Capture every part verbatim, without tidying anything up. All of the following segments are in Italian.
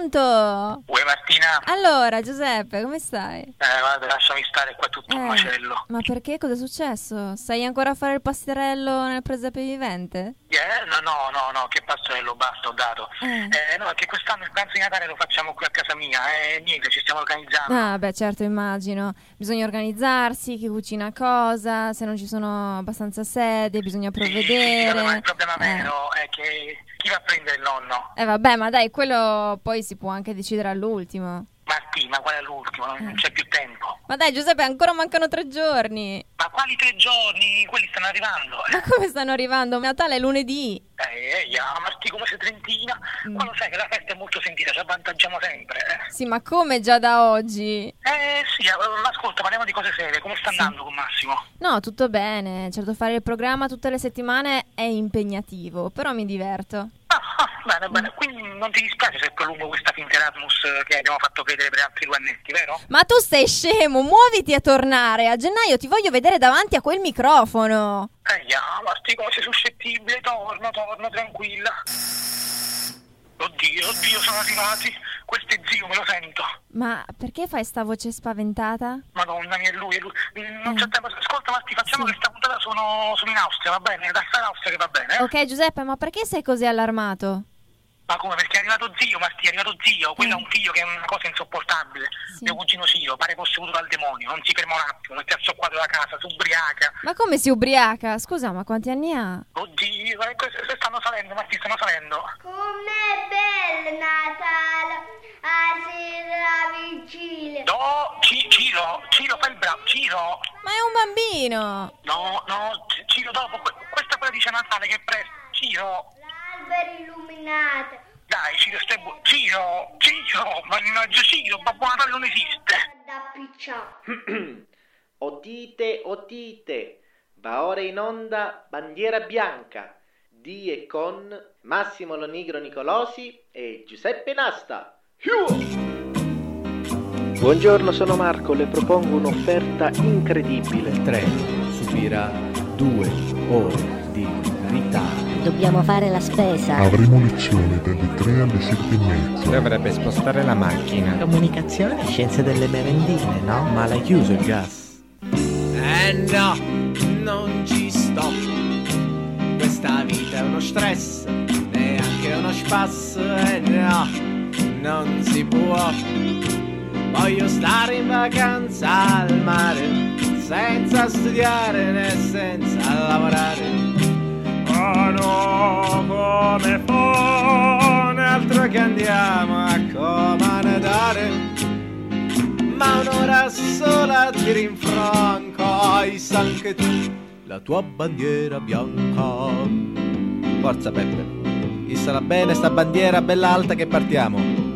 pronto? Uè Martina? Allora, Giuseppe, come stai? Eh, guarda, lasciami stare, qua è tutto eh, un macello. Ma perché? Cosa è successo? Stai ancora a fare il pastirello nel presepe vivente? Eh, no, no, no, no, che pastorello, basta, ho dato. Eh. Eh, no, perché quest'anno il pranzo di Natale lo facciamo qui a casa mia, e eh, niente, ci stiamo organizzando. Ah, beh, certo, immagino. Bisogna organizzarsi, chi cucina cosa, se non ci sono abbastanza sedie, bisogna provvedere. Sì, sì, vabbè, ma il problema eh. vero è che chi va a prendere il nonno? Eh vabbè, ma dai, quello poi si può anche decidere all'ultimo. Martì, ma qual è l'ultimo? Non, Eh. non c'è più tempo. Ma dai, Giuseppe, ancora mancano tre giorni. Ma quali tre giorni? Quelli stanno arrivando. Eh. Ma come stanno arrivando? Natale è lunedì. Eh, eh, yeah, Martì, come sei trentina? Mm. Quando sai che la festa è molto sentita, ci avvantaggiamo sempre. Eh, Sì, ma come già da oggi? eh sì, eh, ma ascolta, parliamo di cose serie. Come sta Sì. andando con Massimo? No, tutto bene. Certo, fare il programma tutte le settimane è impegnativo, però mi diverto. Ah, ah, bene, bene. Quindi non ti dispiace se prolungo questa finta Erasmus che abbiamo fatto credere per altri due annetti, vero? Ma tu sei scemo, muoviti a tornare. A gennaio ti voglio vedere davanti a quel microfono. Eh, yeah, Martì, come sei suscettibile? Torno, torno, tranquilla. Oddio, oddio, sono arrivati. Questo è zio, me lo sento. Ma perché fai sta voce spaventata? Madonna mia, è lui, è lui. Non c'è Eh. tempo. Ascolta, Martì, facciamo Sì. che sta puntata sono, sono in Austria, va bene? Da stare in Austria che va bene, eh? Ok, Giuseppe, ma perché sei così allarmato? Ma come? Perché è arrivato zio, Martì, è arrivato zio. Quello Eh. è un figlio che è una cosa insopportabile. Sì. Mio cugino Ciro, pare posseduto dal demonio. Non si ferma un attimo, mette al soqquadro da casa, si ubriaca. Ma come si ubriaca? Scusa, ma quanti anni ha? Oddio, eh, que- se stanno salendo, Martì, stanno salendo. Com'è bello Natale, a sera vigilia. No, Ci- Ciro, Ciro, fai il bravo, Ciro. Ma è un bambino! No, no, C- Ciro, dopo, que- questa poi dice Natale, che presto. Ciro, L'albero illuminato. dai, Ciro, stai buono. Ciro, Ciro, mannaggia Ciro, Babbo Natale non esiste. Da piccione. Otite, otite, va ora in onda Bandiera Bianca, di e con Massimo Lonigro Nicolosi e Giuseppe Nasta. Buongiorno, sono Marco, le propongo un'offerta incredibile. Il treno subirà due ore di ritardo. Dobbiamo fare la spesa. Avremo lezione dalle tre alle sette e mezza. Dovrebbe spostare la macchina. Comunicazione, scienze delle merendine, no? Ma l'hai chiuso il gas? Eh no, non ci sto. Questa vita è uno stress, neanche uno spasso. Eh no, non si può. Voglio stare in vacanza al mare, senza studiare né senza lavorare. Oh no, come fa un altro che andiamo a comandare. Ma un'ora sola ti rinfranca, e san che tu la tua bandiera bianca. Forza Peppe, issala bene sta bandiera bella alta che partiamo.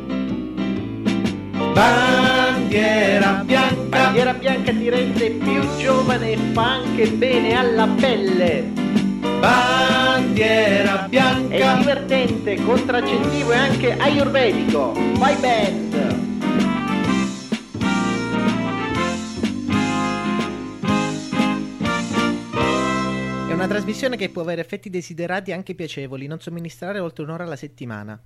Bandiera bianca, Bandiera Bianca ti rende più giovane e fa anche bene alla pelle. bandiera È bianca. divertente, contraccettivo e anche ayurvedico. Vai band! È una trasmissione che può avere effetti desiderati anche piacevoli, non somministrare oltre un'ora alla settimana.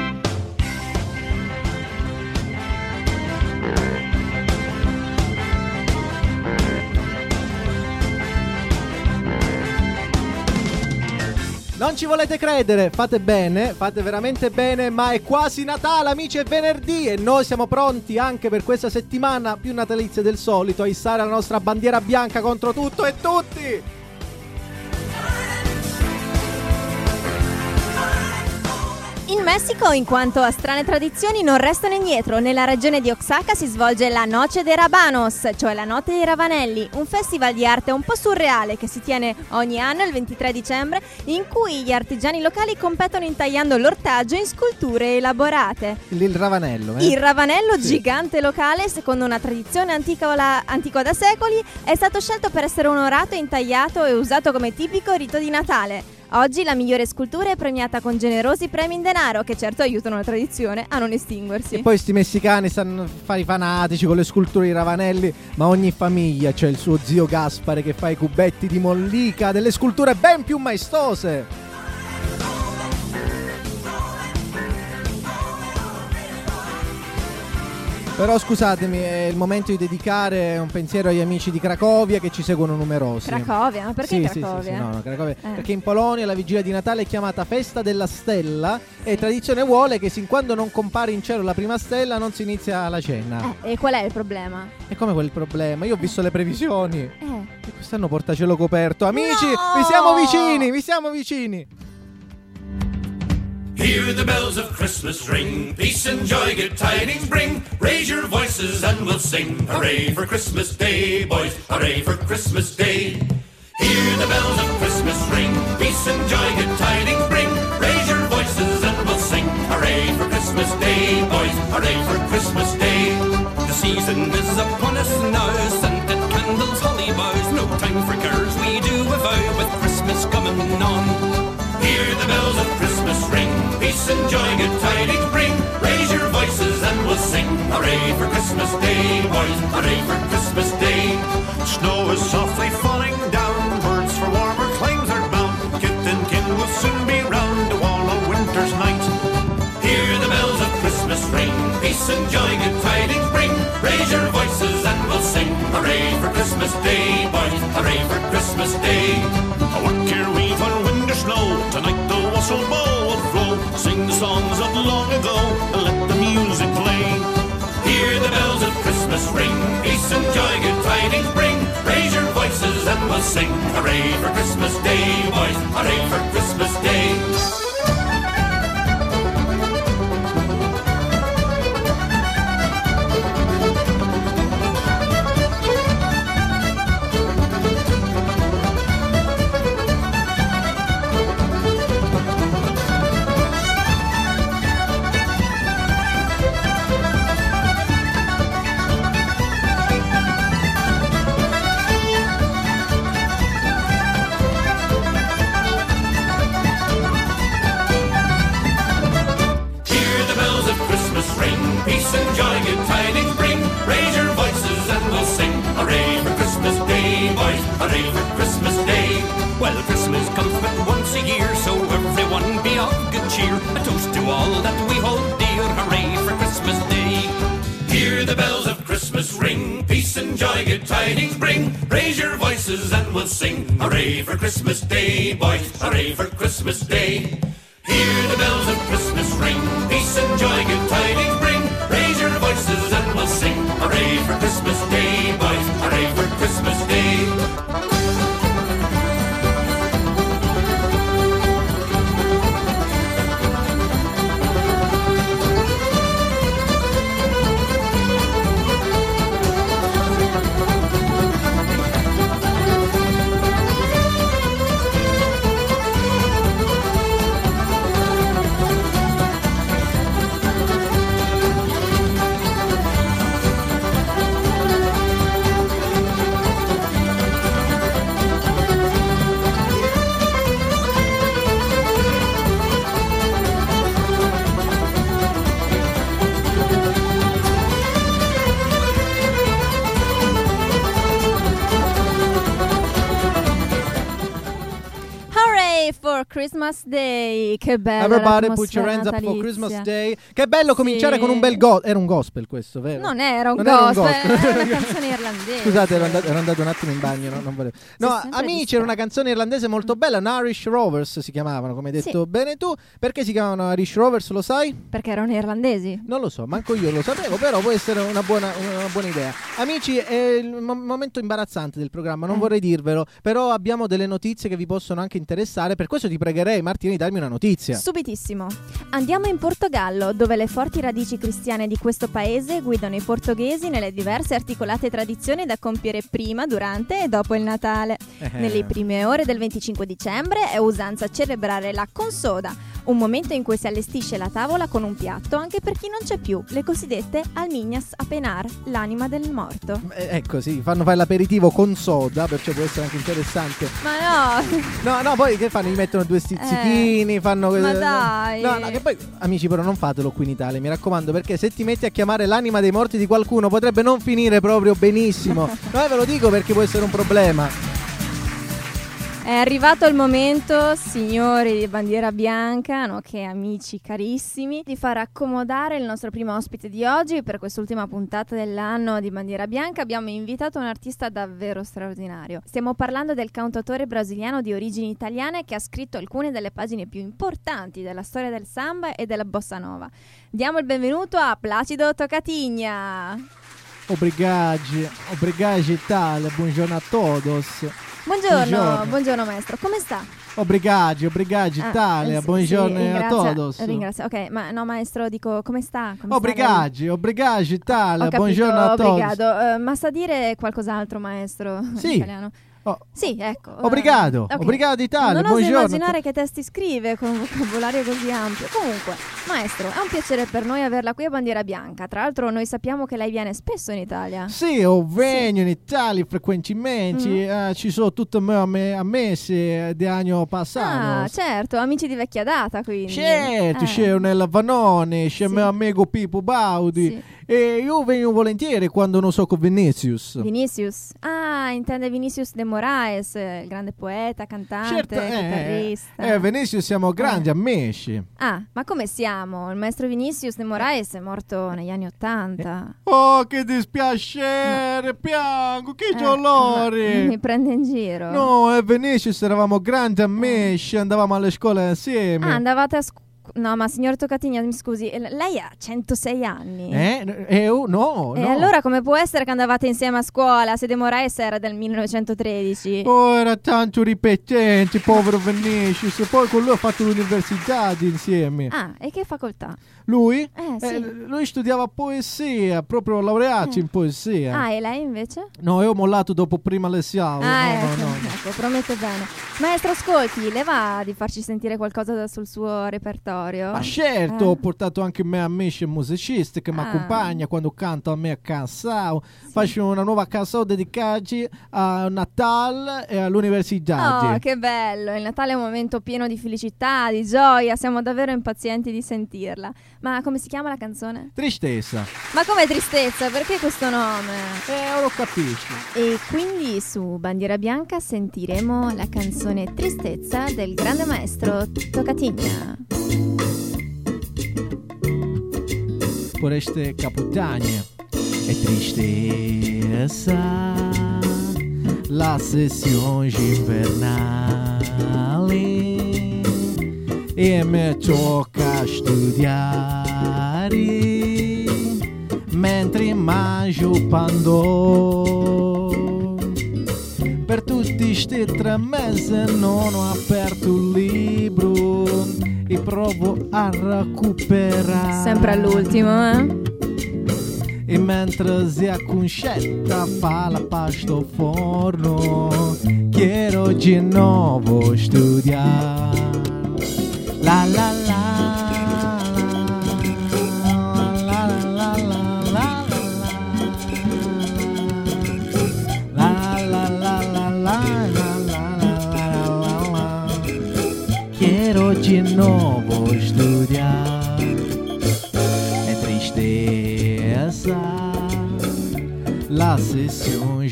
Non ci volete credere, fate bene, fate veramente bene, ma è quasi Natale, amici, è venerdì e noi siamo pronti anche per questa settimana più natalizia del solito a issare la nostra bandiera bianca contro tutto e tutti. In Messico, in quanto a strane tradizioni, non restano indietro. Nella regione di Oaxaca si svolge la Noche de Rabanos, cioè la Notte dei Ravanelli, un festival di arte un po' surreale che si tiene ogni anno il ventitré dicembre, in cui gli artigiani locali competono intagliando l'ortaggio in sculture elaborate. Il, il ravanello, eh? Il ravanello Sì. gigante locale, secondo una tradizione antica, la- antica da secoli, è stato scelto per essere onorato, intagliato e usato come tipico rito di Natale. Oggi la migliore scultura è premiata con generosi premi in denaro, che certo aiutano la tradizione a non estinguersi. E poi sti messicani stanno a fare i fanatici con le sculture di ravanelli, ma ogni famiglia c'è il suo zio Gaspare che fa i cubetti di mollica, delle sculture ben più maestose. Però scusatemi, è il momento di dedicare un pensiero agli amici di Cracovia che ci seguono numerosi. Cracovia? Ma perché sì, Cracovia? Sì, sì, sì, no, no, Cracovia. Eh. Perché in Polonia la vigilia di Natale è chiamata Festa della Stella e tradizione vuole che sin quando non compare in cielo la prima stella non si inizia la cena. Eh, e qual è il problema? E come quel problema? Io ho visto le previsioni. Eh. E quest'anno porta cielo coperto. Amici, No! vi siamo vicini, vi siamo vicini. Hear the bells of Christmas ring, peace and joy, good tidings bring. Raise your voices and we'll sing, hooray for Christmas Day, boys, hooray for Christmas Day. Hear the bells of Christmas ring, peace and joy, good tidings bring. Raise your voices and we'll sing, hooray for Christmas Day, boys, hooray for Christmas Day. The season is upon us now, scented candles, holly boughs, no time for cares, we do a vow with Christmas coming on. Hear the bells of Christmas ring, peace and joy, good tidings bring. Raise your voices and we'll sing, hooray for Christmas Day, boys, hooray for Christmas Day. Snow is softly falling down, birds for warmer climes are bound. Kith and kin will soon be round to all a winter's night. Hear the bells of Christmas ring, peace and joy, good tidings bring. Raise your voices and we'll sing, hooray for Christmas Day, boys, hooray for Christmas Day. What care we for wind or snow? Tonight the wassail bowl will flow. Sing the songs of long ago and let the music play. Hear the bells of Christmas ring, peace and joy, good tidings bring. Raise your voices and we'll sing, hooray for Christmas Day, boys, hooray for Christmas Day. Peace and joy, good tidings bring. Raise your voices and we'll sing, hooray for Christmas Day, boys, hooray for Christmas Day. Well, Christmas comes but once a year, so everyone be of good cheer. A toast to all that we hold dear, hooray for Christmas Day. Hear the bells of Christmas ring, peace and joy, good tidings bring. Raise your voices and we'll sing, hooray for Christmas Day, boys, hooray for Christmas Day. Hear the bells of Christmas ring, peace and joy, good tidings bring. Raise your voices and we'll sing, hooray for Christmas Day, boys, hooray for Christmas Day. For Christmas Day, che bello. Everybody put your hands up for Christmas Day. Che bello cominciare sì. con un bel gospel. Era un gospel questo, vero? Non era un non gospel, era un gospel. era una canzone irlandese. Scusate, ero andato, ero andato un attimo in bagno, no? Non volevo. No, amici, era una canzone irlandese molto bella, un Irish Rovers si chiamavano, come hai detto sì. bene tu. Perché si chiamavano Irish Rovers, lo sai? Perché erano irlandesi? Non lo so, manco io lo sapevo, però può essere una buona, una buona idea. Amici, è il mo- momento imbarazzante del programma, non eh. vorrei dirvelo, però abbiamo delle notizie che vi possono anche interessare, per questo ti pregherei, Martini, darmi una notizia. Subitissimo. Andiamo in Portogallo, dove le forti radici cristiane di questo paese guidano i portoghesi nelle diverse articolate tradizioni da compiere prima, durante e dopo il Natale. Eh. Nelle prime ore del venticinque dicembre è usanza celebrare la consoda, un momento in cui si allestisce la tavola con un piatto anche per chi non c'è più, le cosiddette almignas a penar, l'anima del morto. Eh, ecco, sì, fanno fare l'aperitivo con soda, perciò può essere anche interessante. Ma no! No, no, poi che fanno? Gli mettono due stizzichini, eh, fanno... Ma dai! No, no, che poi, amici, però non fatelo qui in Italia, mi raccomando, perché se ti metti a chiamare l'anima dei morti di qualcuno potrebbe non finire proprio benissimo. No, ve lo dico perché può essere un problema. È arrivato il momento, signori di Bandiera Bianca, nonché amici carissimi, di far accomodare il nostro primo ospite di oggi. Per quest'ultima puntata dell'anno di Bandiera Bianca abbiamo invitato un artista davvero straordinario. Stiamo parlando del cantautore brasiliano di origini italiane che ha scritto alcune delle pagine più importanti della storia del samba e della bossa nova. Diamo il benvenuto a Placido Tocatinha. Obrigado, obrigado Italia, buongiorno a todos. Buongiorno, buongiorno, buongiorno maestro, come sta? Obrigado, obrigado Italia, ah, buongiorno sì, a todos. Ringrazio, ok, ma no maestro, dico come sta? Come obrigado, sta obrigado Italia, Ho capito, buongiorno a todos. Obrigado, uh, ma sa dire qualcos'altro maestro? Sì. In italiano? Oh. Sì, ecco. Obrigado, uh, okay. obrigado Italia, non oso buongiorno. immaginare che testi scrive con un vocabolario così ampio. Comunque, maestro, è un piacere per noi averla qui a Bandiera Bianca. Tra l'altro noi sappiamo che lei viene spesso in Italia. Sì, io vengo sì. in Italia frequentemente, mm-hmm. uh, ci sono tutti i mesi di anno passato. Ah, certo, amici di vecchia data quindi. Certo, eh. c'è nella Vanone, c'è sì. mio amico Pippo Baudi. Sì. E io vengo volentieri quando non so con Vinicius. Vinicius? Ah, intende Vinicius de Moraes, il grande poeta, cantante, certo, chitarrista. Eh, eh, Vinicius siamo grandi eh. amici. Ah, ma come siamo? Il maestro Vinicius de Moraes è morto negli anni Ottanta. Oh, che dispiacere, no. piango, che eh, dolore. Mi prende in giro. No, e Vinicius eravamo grandi amici, eh. andavamo alle scuole insieme. Ah, andavate a scuola? No, ma signor Tocatinha, mi scusi, lei ha centosei anni. Eh? eh oh, no, E no. allora come può essere che andavate insieme a scuola se De Moraes era del millenovecentotredici? Oh, era tanto ripetente, povero Vinicius. Poi con lui ho fatto l'università insieme. Ah, e che facoltà? Lui? Eh, sì. eh, lui studiava poesia, proprio laureato eh. in poesia. Ah, e lei invece? No, io ho mollato dopo prima l'esame. Ah, no, ecco, no, no. ecco, promette bene. Maestro, ascolti, le va di farci sentire qualcosa sul suo repertorio? Ah, certo, eh? ho portato anche me amici musicisti che mi Ah. accompagnano quando canto a me canzone. Sì. Faccio una nuova canzone dedicata a Natale e all'università. Oh, che bello! Il Natale è un momento pieno di felicità, di gioia, siamo davvero impazienti di sentirla. Ma come si chiama la canzone? Tristezza. Ma come tristezza? Perché questo nome? Eh, lo capisci. E quindi su Bandiera Bianca sentiremo la canzone Tristezza del grande maestro Tocatinha. Por este Caputanha é tristeza, la sessione invernale e me tocca studiare mentre immagino Pandò. Per tutti sti tre mesi non ho aperto il libro e provo a recuperare. Sempre all'ultimo, eh? E mentre zia Concetta fa la pasta al forno, quiero di nuovo studiare. La la la. Quiero de nuevo estudiar. É tristeza, la sessione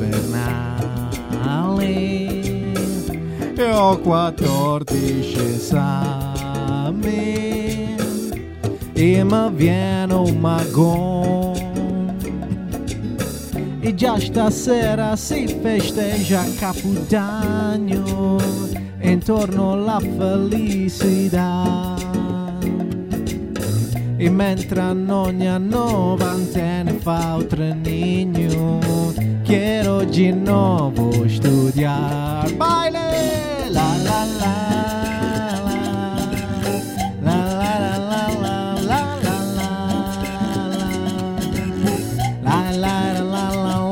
invernale. E ho quattordici esami e mi viene un magone. E già stasera si festeggia Capodanno intorno alla felicità. E mentre a nonna novantenne fa un trenino, quiero di nuovo studiar. Baile! La la la la la la la la la la la la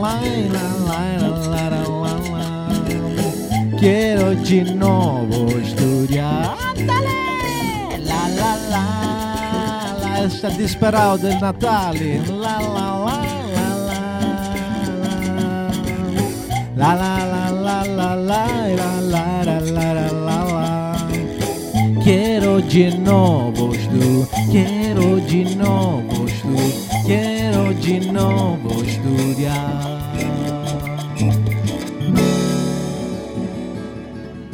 quiero de nuovo studiare. Andale! La la la la, sta disperado del Natale. La la la la la la la la la la la la la la la. Quiero de nuovo studiare. Quiero de nuovo studiare. Quiero de nuovo studiare.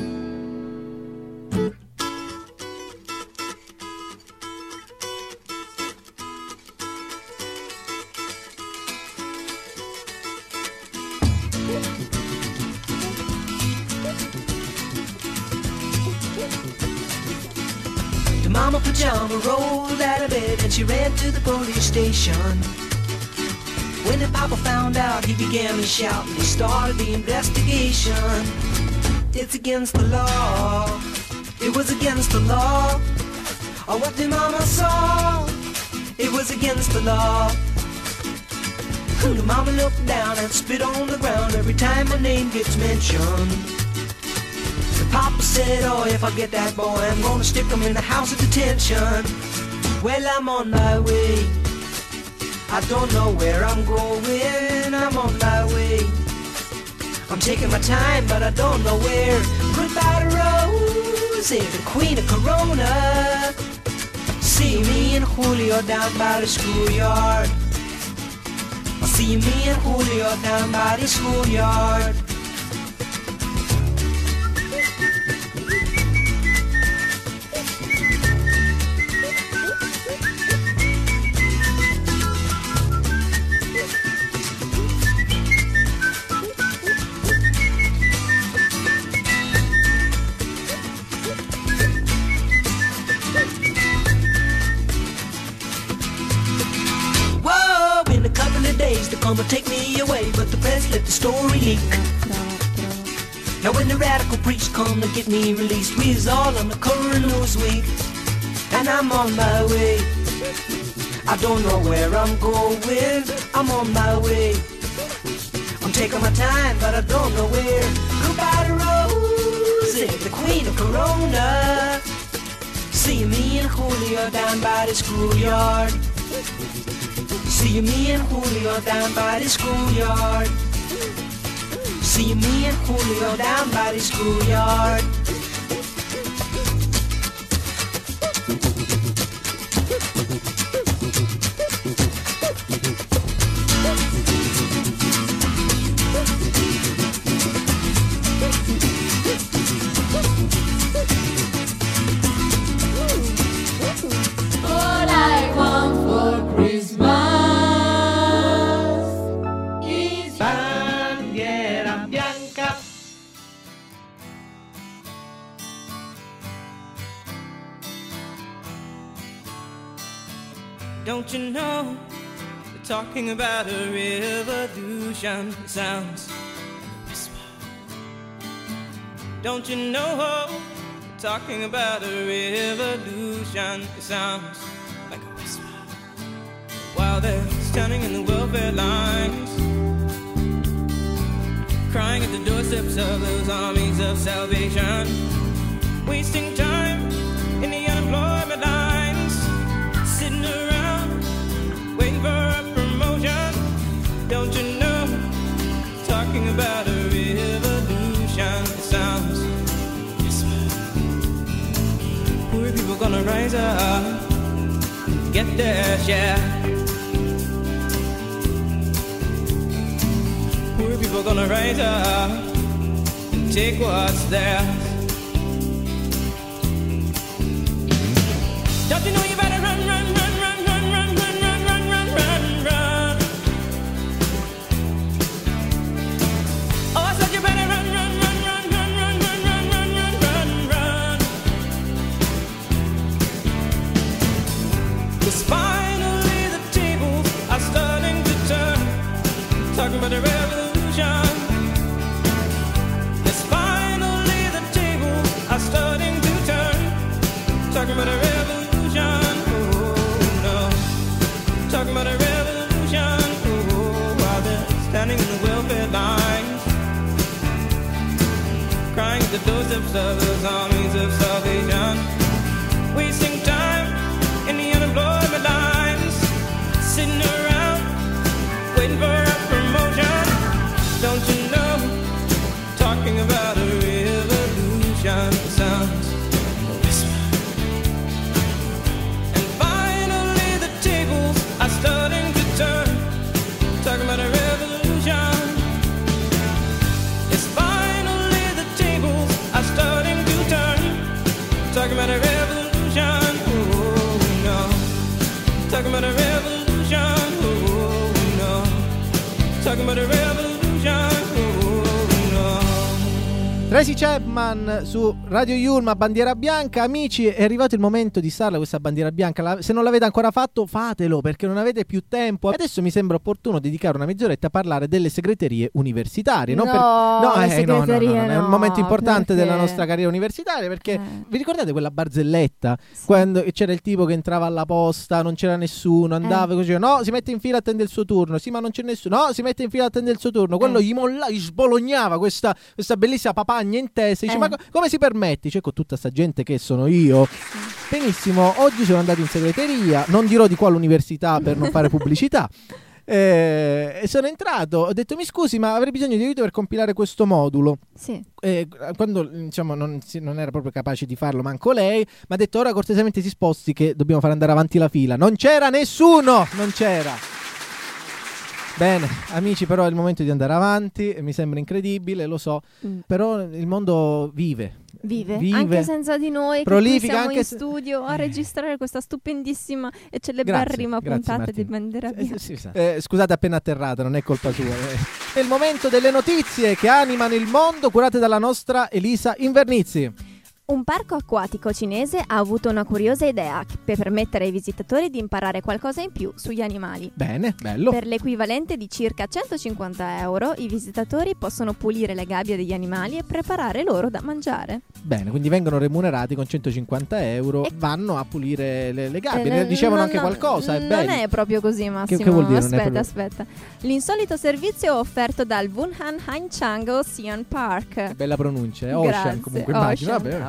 mama pajama rolled out of bed and she ran to the police station. When the papa found out, he began to shout and he started the investigation. It's against the law. It was against the law. Oh, what the mama saw. It was against the law. The mama looked down and spit on the ground every time my name gets mentioned. The papa said, oh, if I get that boy, I'm gonna stick him in the house of detention. Well, I'm on my way. I don't know where I'm going. I'm on my way. I'm taking my time, but I don't know where. Goodbye to Rosie, the queen of Corona. See me and Julio down by the schoolyard. See me and Julio down by the schoolyard. Come and take me away, but the press let the story leak. Now when the radical preach come to get me released, we is all on the current news week. And I'm on my way. I don't know where I'm going. I'm on my way. I'm taking my time, but I don't know where. Goodbye to Rosie, the queen of Corona. See me and Julio down by the schoolyard. See me and Julio down by the schoolyard. See me and Julio down by the schoolyard. All I want for Christmas. Don't you know, we're talking about a revolution. It sounds like a whisper. Don't you know, we're talking about a revolution. It sounds like a whisper. While they're standing in the welfare lines, crying at the doorsteps of those armies of salvation, wasting time in the unemployment lines, sitting around waiting for a promotion. Don't you know, talking about a revolution. It sounds whisper. Poor people gonna rise up, get their share. Poor people gonna rise up and take what's theirs. Don't you know you better run, run, run, run, run, run, run, run, run, run, run, run. Oh, I said you better run, run, run, run, run, run, run, run, run, run, run, run. 'Cause finally the tables are starting to turn, talking about a revolution. Yes, finally the tables are starting to turn, talking about a revolution. Talking about a revolution, oh, while they're standing in the welfare lines, crying at the doorsteps of those armies of salvation, wasting time in the unemployment lines, sitting around waiting for a promotion. Don't you know, talking about a revolution sounds starting to turn, talking about a revolution. Yes, finally the tables are starting to turn, talking about a revolution. Oh no, talking about a revolution. Oh no, talking about a revolution. Oh no. Tracy Chapman su Radio Yulm a bandiera bianca. Amici, è arrivato il momento di starla questa bandiera bianca. La, se non l'avete ancora fatto, fatelo, perché non avete più tempo. Adesso mi sembra opportuno dedicare una mezz'oretta a parlare delle segreterie universitarie. No, non per... no, le eh, segreterie no, no, no, no, è un momento importante perché... della nostra carriera universitaria, perché eh. vi ricordate quella barzelletta? Sì. Quando c'era il tipo che entrava alla posta, non c'era nessuno, andava eh. così, no, si mette in fila, attende il suo turno. Sì, ma non c'è nessuno. No, si mette in fila, attende il suo turno. Quello eh. gli molla, gli sbolognava questa, questa bellissima papagna in testa. Dice, Eh. ma co- come si permetti? C'è con tutta sta gente che sono io. Benissimo, oggi sono andato in segreteria, non dirò di quale università per non fare pubblicità. Eh, e sono entrato, ho detto mi scusi, ma avrei bisogno di aiuto per compilare questo modulo. Sì. Eh, quando diciamo non, si, non era proprio capace di farlo manco lei, mi ha detto ora cortesemente si sposti che dobbiamo far andare avanti la fila. Non c'era nessuno, non c'era. Bene, amici, però è il momento di andare avanti, mi sembra incredibile, lo so, Mm. però il mondo vive. Vive, Vive. anche senza di noi, che qui Prolifica, siamo anche in se- studio a Eh. registrare questa stupendissima e Grazie, celeberrima grazie, puntata Martina. di Bandiera Eh, Bianca. sì, sì. Eh, scusate, appena atterrata, non è colpa sua. eh. È il momento delle notizie che animano il mondo, curate dalla nostra Elisa Invernizzi. Un parco acquatico cinese ha avuto una curiosa idea per permettere ai visitatori di imparare qualcosa in più sugli animali. Bene, bello. Per l'equivalente di circa centocinquanta euro, i visitatori possono pulire le gabbie degli animali e preparare loro da mangiare. Bene, quindi vengono remunerati con centocinquanta euro, E- vanno a pulire le, le gabbie. Eh, Ne dicevano non- anche qualcosa, è Non bello. è proprio così, Massimo. Che- che vuol dire, non è Aspetta, proprio- aspetta. L'insolito servizio offerto dal Wunhan Haichang Ocean Park. Bella pronuncia, è Ocean Grazie, comunque immagino. Ocean, Vabbè. no.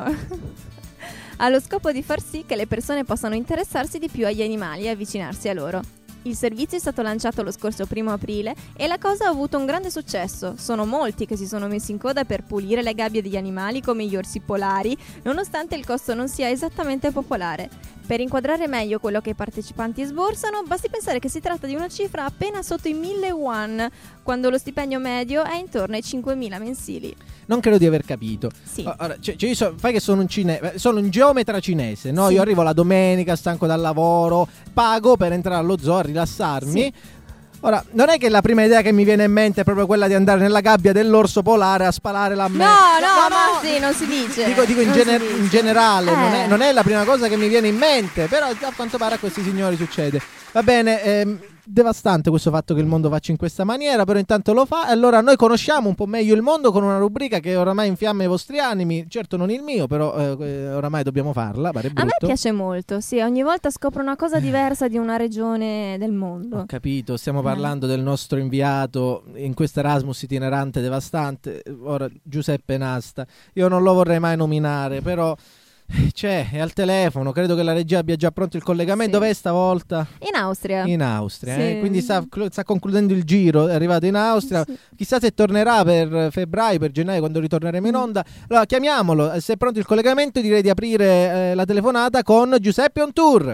Ha lo scopo di far sì che le persone possano interessarsi di più agli animali e avvicinarsi a loro. Il servizio è stato lanciato lo scorso primo aprile e la cosa ha avuto un grande successo. Sono molti che si sono messi in coda per pulire le gabbie degli animali come gli orsi polari, nonostante il costo non sia esattamente popolare. Per inquadrare meglio quello che i partecipanti sborsano, basti pensare che si tratta di una cifra appena sotto i mille yuan, quando lo stipendio medio è intorno ai cinquemila mensili. Non credo di aver capito. Sì. Ora, cioè, cioè io so, fai che sono un cinese, sono un geometra cinese, no? Sì. Io arrivo la domenica, stanco dal lavoro, pago per entrare allo zoo a rilassarmi. Sì. Ora, non è che la prima idea che mi viene in mente è proprio quella di andare nella gabbia dell'orso polare a spalare la No, merda. no, ma sì, non si dice. Dico, dico in, Non gener- si dice. in generale, Eh. non, è, non è la prima cosa che mi viene in mente, però a quanto pare a questi signori succede. Va bene, ehm, devastante questo fatto che il mondo faccia in questa maniera, però intanto lo fa. Allora noi conosciamo un po' meglio il mondo con una rubrica che oramai infiamma i vostri animi, certo non il mio, però eh, oramai dobbiamo farla, pare A brutto. me piace molto, sì, ogni volta scopro una cosa diversa di una regione del mondo. Ho capito, stiamo Eh. parlando del nostro inviato in questo Erasmus itinerante devastante, ora Giuseppe Nasta. Io non lo vorrei mai nominare, però c'è, è al telefono, credo che la regia abbia già pronto il collegamento. Sì. Dov'è stavolta? In Austria. In Austria, Sì. eh? Quindi sta, sta concludendo il giro, è arrivato in Austria. Sì. Chissà se tornerà per febbraio, per gennaio, quando ritorneremo in onda. Allora chiamiamolo, se è pronto il collegamento direi di aprire eh, la telefonata con Giuseppe on tour.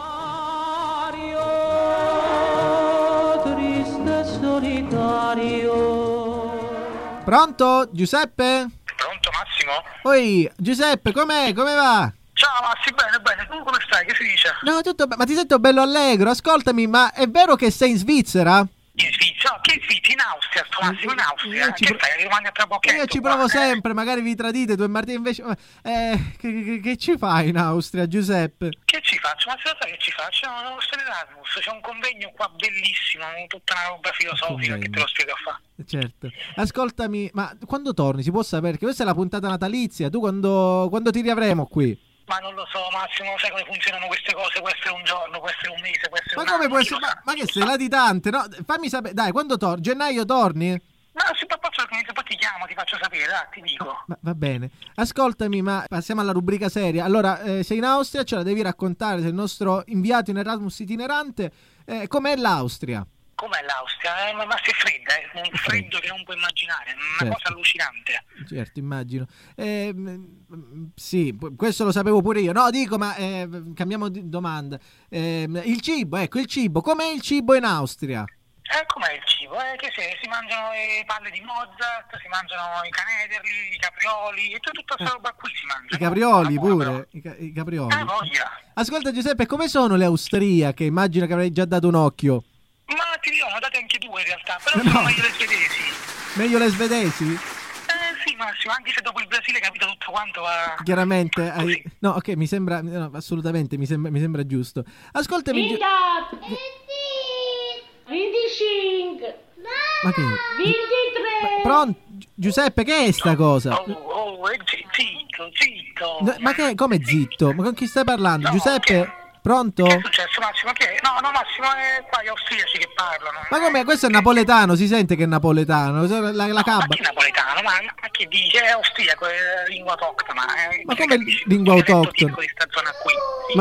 Pronto Giuseppe? Pronto Massimo? Oi Giuseppe, com'è? Come va? Ciao Massi, bene, bene, tu come stai? Che si dice? No, tutto be- ma ti sento bello allegro. Ascoltami, ma è vero che sei in Svizzera? In Svizzera? No, che in Svizzera? In Austria, sto Massimo, in Austria. Io ci Che pro- stai? Rimani a tra pocchetto Io ci qua, provo eh? sempre, magari vi tradite tu e Martina invece. Eh, che, che- che ci fai in Austria, Giuseppe? Che ci faccio? Ma se lo sai che ci faccio? C'è una storia Erasmus, c'è un convegno qua bellissimo, tutta una roba filosofica Convegno. che te lo spiego a fare. Certo. Ascoltami, ma quando torni? Si può sapere? Perché questa è la puntata natalizia. Tu quando, quando ti riavremo qui? Ma non lo so Massimo, sai come funzionano queste cose? Può essere un giorno, può essere un mese, può essere Ma un come anno, può chi essere? lo sa? Ma, ma che sei latitante, no? Fammi sapere. Dai, quando torni? Gennaio torni? Ma si può faccio che poi ti chiamo, ti faccio sapere, dai, ti dico. Ma, va bene. Ascoltami, ma passiamo alla rubrica seria. Allora, eh, sei in Austria, ce la devi raccontare, sei il nostro inviato in Erasmus itinerante. Eh, com'è l'Austria? Com'è l'Austria? Eh, ma, ma si è fredda, è un freddo che non puoi immaginare, una Certo. cosa allucinante. Certo, immagino. Eh, m- sì, pu- questo lo sapevo pure io. No, dico, ma eh, cambiamo di domanda. Eh, il cibo, ecco, il cibo. Com'è il cibo in Austria? Eh, com'è il cibo? Eh, che se, si mangiano le palle di Mozart, si mangiano i canederli, i caprioli, e tutta questa roba qui si mangia. I no? caprioli Ah, buono, però. pure. I, ca- i caprioli. Ah, voglia. Ascolta Giuseppe, come sono le austriache? Immagino che avrei già dato un occhio. Ma ti dico, ne ho date anche due in realtà, però No. sono meglio le svedesi. Meglio le svedesi? Eh sì, ma Massimo, anche se dopo il Brasile capito tutto quanto va... Chiaramente, hai... no, ok, mi sembra, no, assolutamente, mi sembra, mi sembra giusto. Ascoltami... Gi- venticinque Ma che? ventitré Pronto? Giuseppe, che è sta cosa? Oh, oh, eh, zitto, zitto. No, ma che, come zitto? Ma con chi stai parlando? No, Giuseppe? che... Pronto? Che è successo, Massimo? Che è? No, no, Massimo, è qua gli austriaci che parlano. Ma come? Questo è napoletano, si sente che è napoletano. La, la no, cabba. Ma che napoletano? Ma, ma che dice? È austriaco, è lingua autoctona. Eh, ma come lingua autoctona? Di sta zona qui. Ma...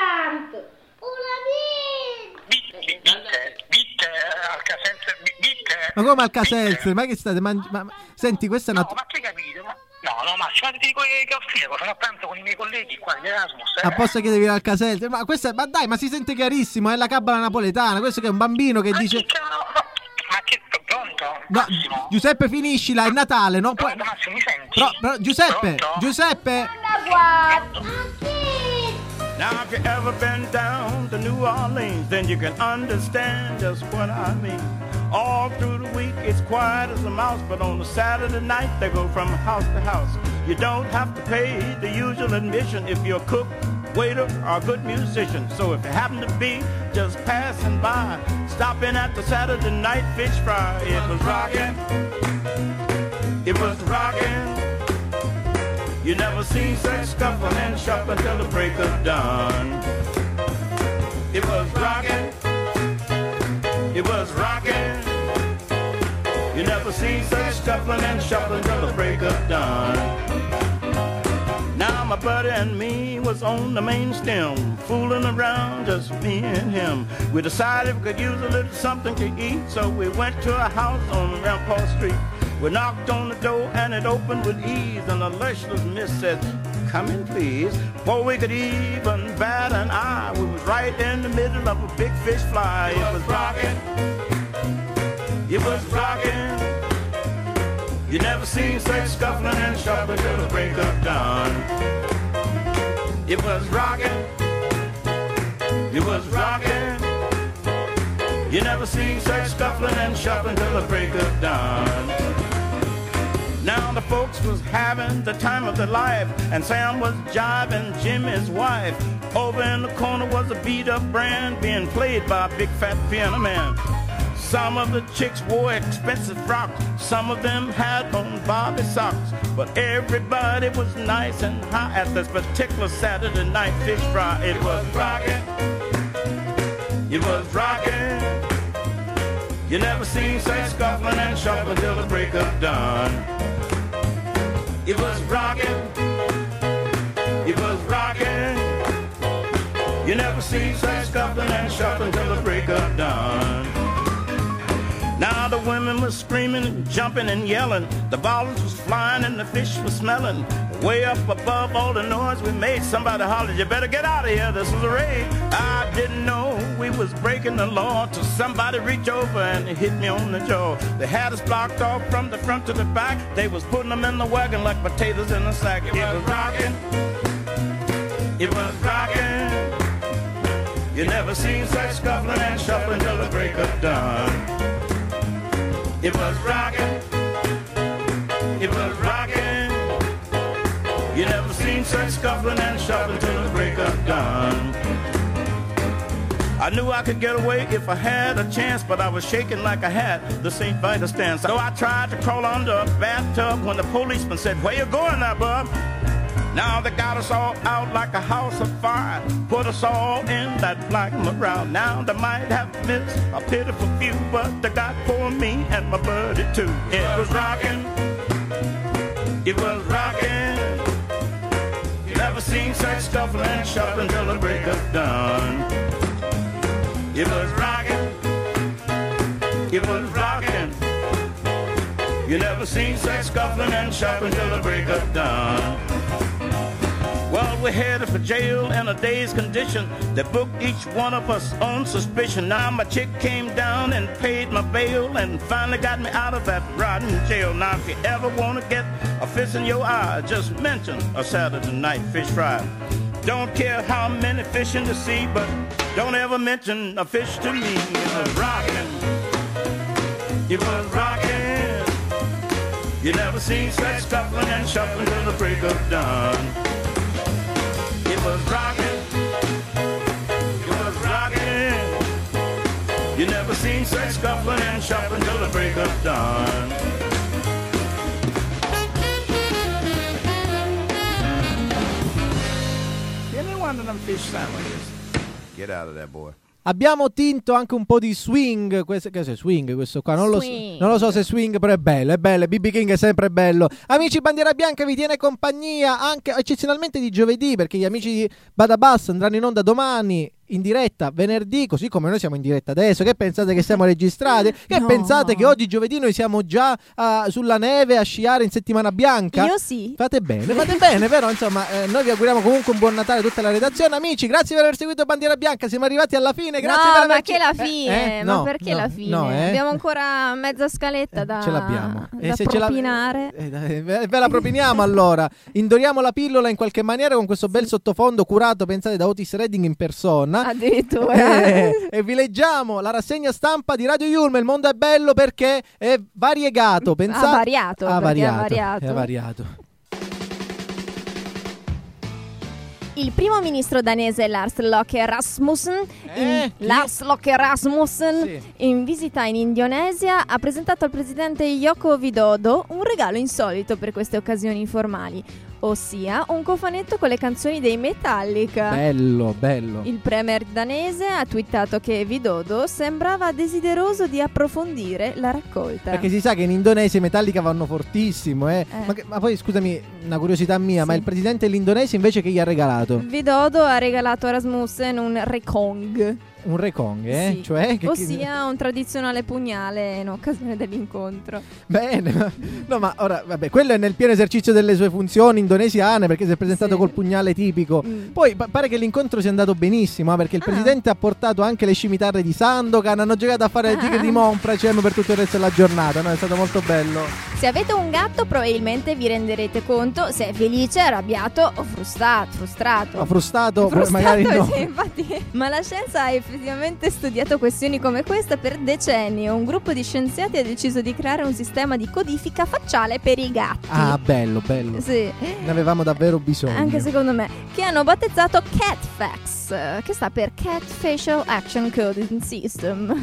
Bitte, bitte, bitte, Alka-Seltzer, bitte. Ma come Alka-Seltzer? Ma che state mangi- ma, ma... Senti, questa è una... No, ma che hai capito? Ma... No, no, Massimo, ti dico che è austriaco, sono a pranzo con i miei colleghi qua di Erasmus. Eh. Apposta che devi ir al Alka-Seltzer. Ma questa, ma dai, ma si sente chiarissimo, è la cabala napoletana. Questo che è un bambino che ma dice. Che, no, no, ma che pronto? No, Massimo. Giuseppe, finiscila, è Natale, non puoi. Pronto, Massimo, mi senti? Pro, pro, Giuseppe, pronto? Giuseppe. Now if you ever been down to New Orleans, then you can understand just what I mean. All through the week it's quiet as a mouse, but on a Saturday night they go from house to house. You don't have to pay the usual admission if you're a cook, waiter, or a good musician. So if you happen to be just passing by, stop in at the Saturday night fish fry. It was rockin', it was rockin'. You never seen such scuffling and shuffling till the break of dawn. It was rockin', it was rockin'. You never seen such scuffling and shuffling till the break of dawn. Now my buddy and me was on the main stem, fooling around, just me and him. We decided we could use a little something to eat, so we went to a house on Rampart Street. We knocked on the door and it opened with ease, and the luscious miss said, "Come in, please." Before we could even bat an eye, we was right in the middle of a big fish fly. It was rockin', it was rockin'. You never seen such scuffling and shuffling till the break of dawn. It was rockin', it was rockin'. You never seen such scuffling and shuffling till the break of dawn. Now the folks was having the time of their life, and Sam was jiving Jimmy's wife. Over in the corner was a beat-up brand being played by a big fat piano man. Some of the chicks wore expensive frocks, some of them had on Bobby socks, but everybody was nice and high at this particular Saturday night fish fry. It was rockin', it was rockin'. You never seen such scuffling and shuffling till the break of dawn. It was rockin', it was rockin'. You never seen such scuffling and shuffling till the break of dawn. Now the women was screaming and jumping and yelling. The bottles was flying and the fish was smelling. Way up above all the noise we made, somebody hollered, "You better get out of here, this is a raid." I didn't know we was breaking the law till somebody reached over and hit me on the jaw. They had us blocked off from the front to the back. They was putting them in the wagon like potatoes in a sack. It was rockin', it was rockin'. You never seen such scuffling and shuffling till the break of dawn. It was rockin', it was rockin'. You never seen such scuffling and shuffling till the break of dawn. I knew I could get away if I had a chance, but I was shaking like I had the Saint Vitus stance. So I tried to crawl under a bathtub when the policeman said, "Where you going now, bub?" Now they got us all out like a house of fire, put us all in that black morale. Now they might have missed a pitiful few, but they got for me and my buddy too. It was rockin', it was rockin'. You never seen such scuffling and shuffling till the break of dawn. It was rockin', it was rockin'. You never seen such scuffling and shuffling till the break of dawn. Well, we're headed for jail in a day's condition. They booked each one of us on suspicion. Now my chick came down and paid my bail and finally got me out of that rotten jail. Now if you ever want to get a fish in your eye, just mention a Saturday night fish fry. Don't care how many fish in the sea, but don't ever mention a fish to me. It was rockin', it was rockin'. You never seen such scuffling and shuffling till the break of dawn. It was rocking, it was rocking. You never seen such scuffling and shuffling till the break of dawn. Give me one of them fish sandwiches. Get out of there, boy. Abbiamo tinto anche un po' di swing. Questo, che è swing questo qua? Non lo, so, non lo so se è swing, però è bello, è bello. B B King è sempre bello. Amici, Bandiera Bianca vi tiene compagnia anche eccezionalmente di giovedì, perché gli amici di Badabass andranno in onda domani in diretta venerdì, così come noi siamo in diretta adesso. Che pensate che siamo registrati? Che No. pensate che oggi giovedì noi siamo già uh, sulla neve a sciare in settimana bianca? Io sì. Fate bene, fate bene, però insomma eh, noi vi auguriamo comunque un buon Natale a tutta la redazione. Amici, grazie per aver seguito Bandiera Bianca, siamo arrivati alla fine. Grazie no, per ma averci... che la Eh, fine? eh, ma no, perché no, la fine? no, eh. Abbiamo ancora mezza scaletta da, Ce l'abbiamo. da E se ce la- propinare. Eh, dai, ve ve la propiniamo allora. Indoriamo la pillola in qualche maniera con questo bel sottofondo curato, pensate, da Otis Redding in persona. Addirittura. Eh, e vi leggiamo la rassegna stampa di Radio Yulm. Il mondo è bello perché è variegato. Pensa- Ha variato, ha perché variato, ha variato. è variato. Il primo ministro danese Lars Løkke Rasmussen, Eh, in, Lars Løkke Rasmussen Sì. in visita in Indonesia, ha presentato al presidente Joko Widodo un regalo insolito per queste occasioni informali, ossia un cofanetto con le canzoni dei Metallica. Bello, bello. Il premier danese ha twittato che Widodo sembrava desideroso di approfondire la raccolta. Perché si sa che in Indonesia i Metallica vanno fortissimo, eh. Eh. Ma, che- ma poi scusami, una curiosità mia, Sì. ma il presidente dell'Indonesia invece che gli ha regalato? Widodo ha regalato a Rasmussen un rekong, Un rekong, eh? Sì. Cioè, che- ossia un tradizionale pugnale in occasione dell'incontro. Bene, ma- no, ma ora, vabbè, quello è nel pieno esercizio delle sue funzioni indonesiane, perché si è presentato Sì. col pugnale tipico. Mm. Poi pa- pare che l'incontro sia andato benissimo, eh, perché il Ah. presidente ha portato anche le scimitarre di Sandokan, hanno giocato a fare le tigre Ah. di Monfracem per tutto il resto della giornata, no? È stato molto bello. Se avete un gatto probabilmente vi renderete conto se è felice, arrabbiato o frustrato. frustrato. Ha frustato, Frustrato, magari no. sì, infatti. Ma la scienza ha effettivamente studiato questioni come questa per decenni. Un gruppo di scienziati ha deciso di creare un sistema di codifica facciale per i gatti. Ah, bello, bello. Sì. Ne avevamo davvero bisogno. Anche secondo me, che hanno battezzato CatFax, eh, che sta per Cat Facial Action Coding System.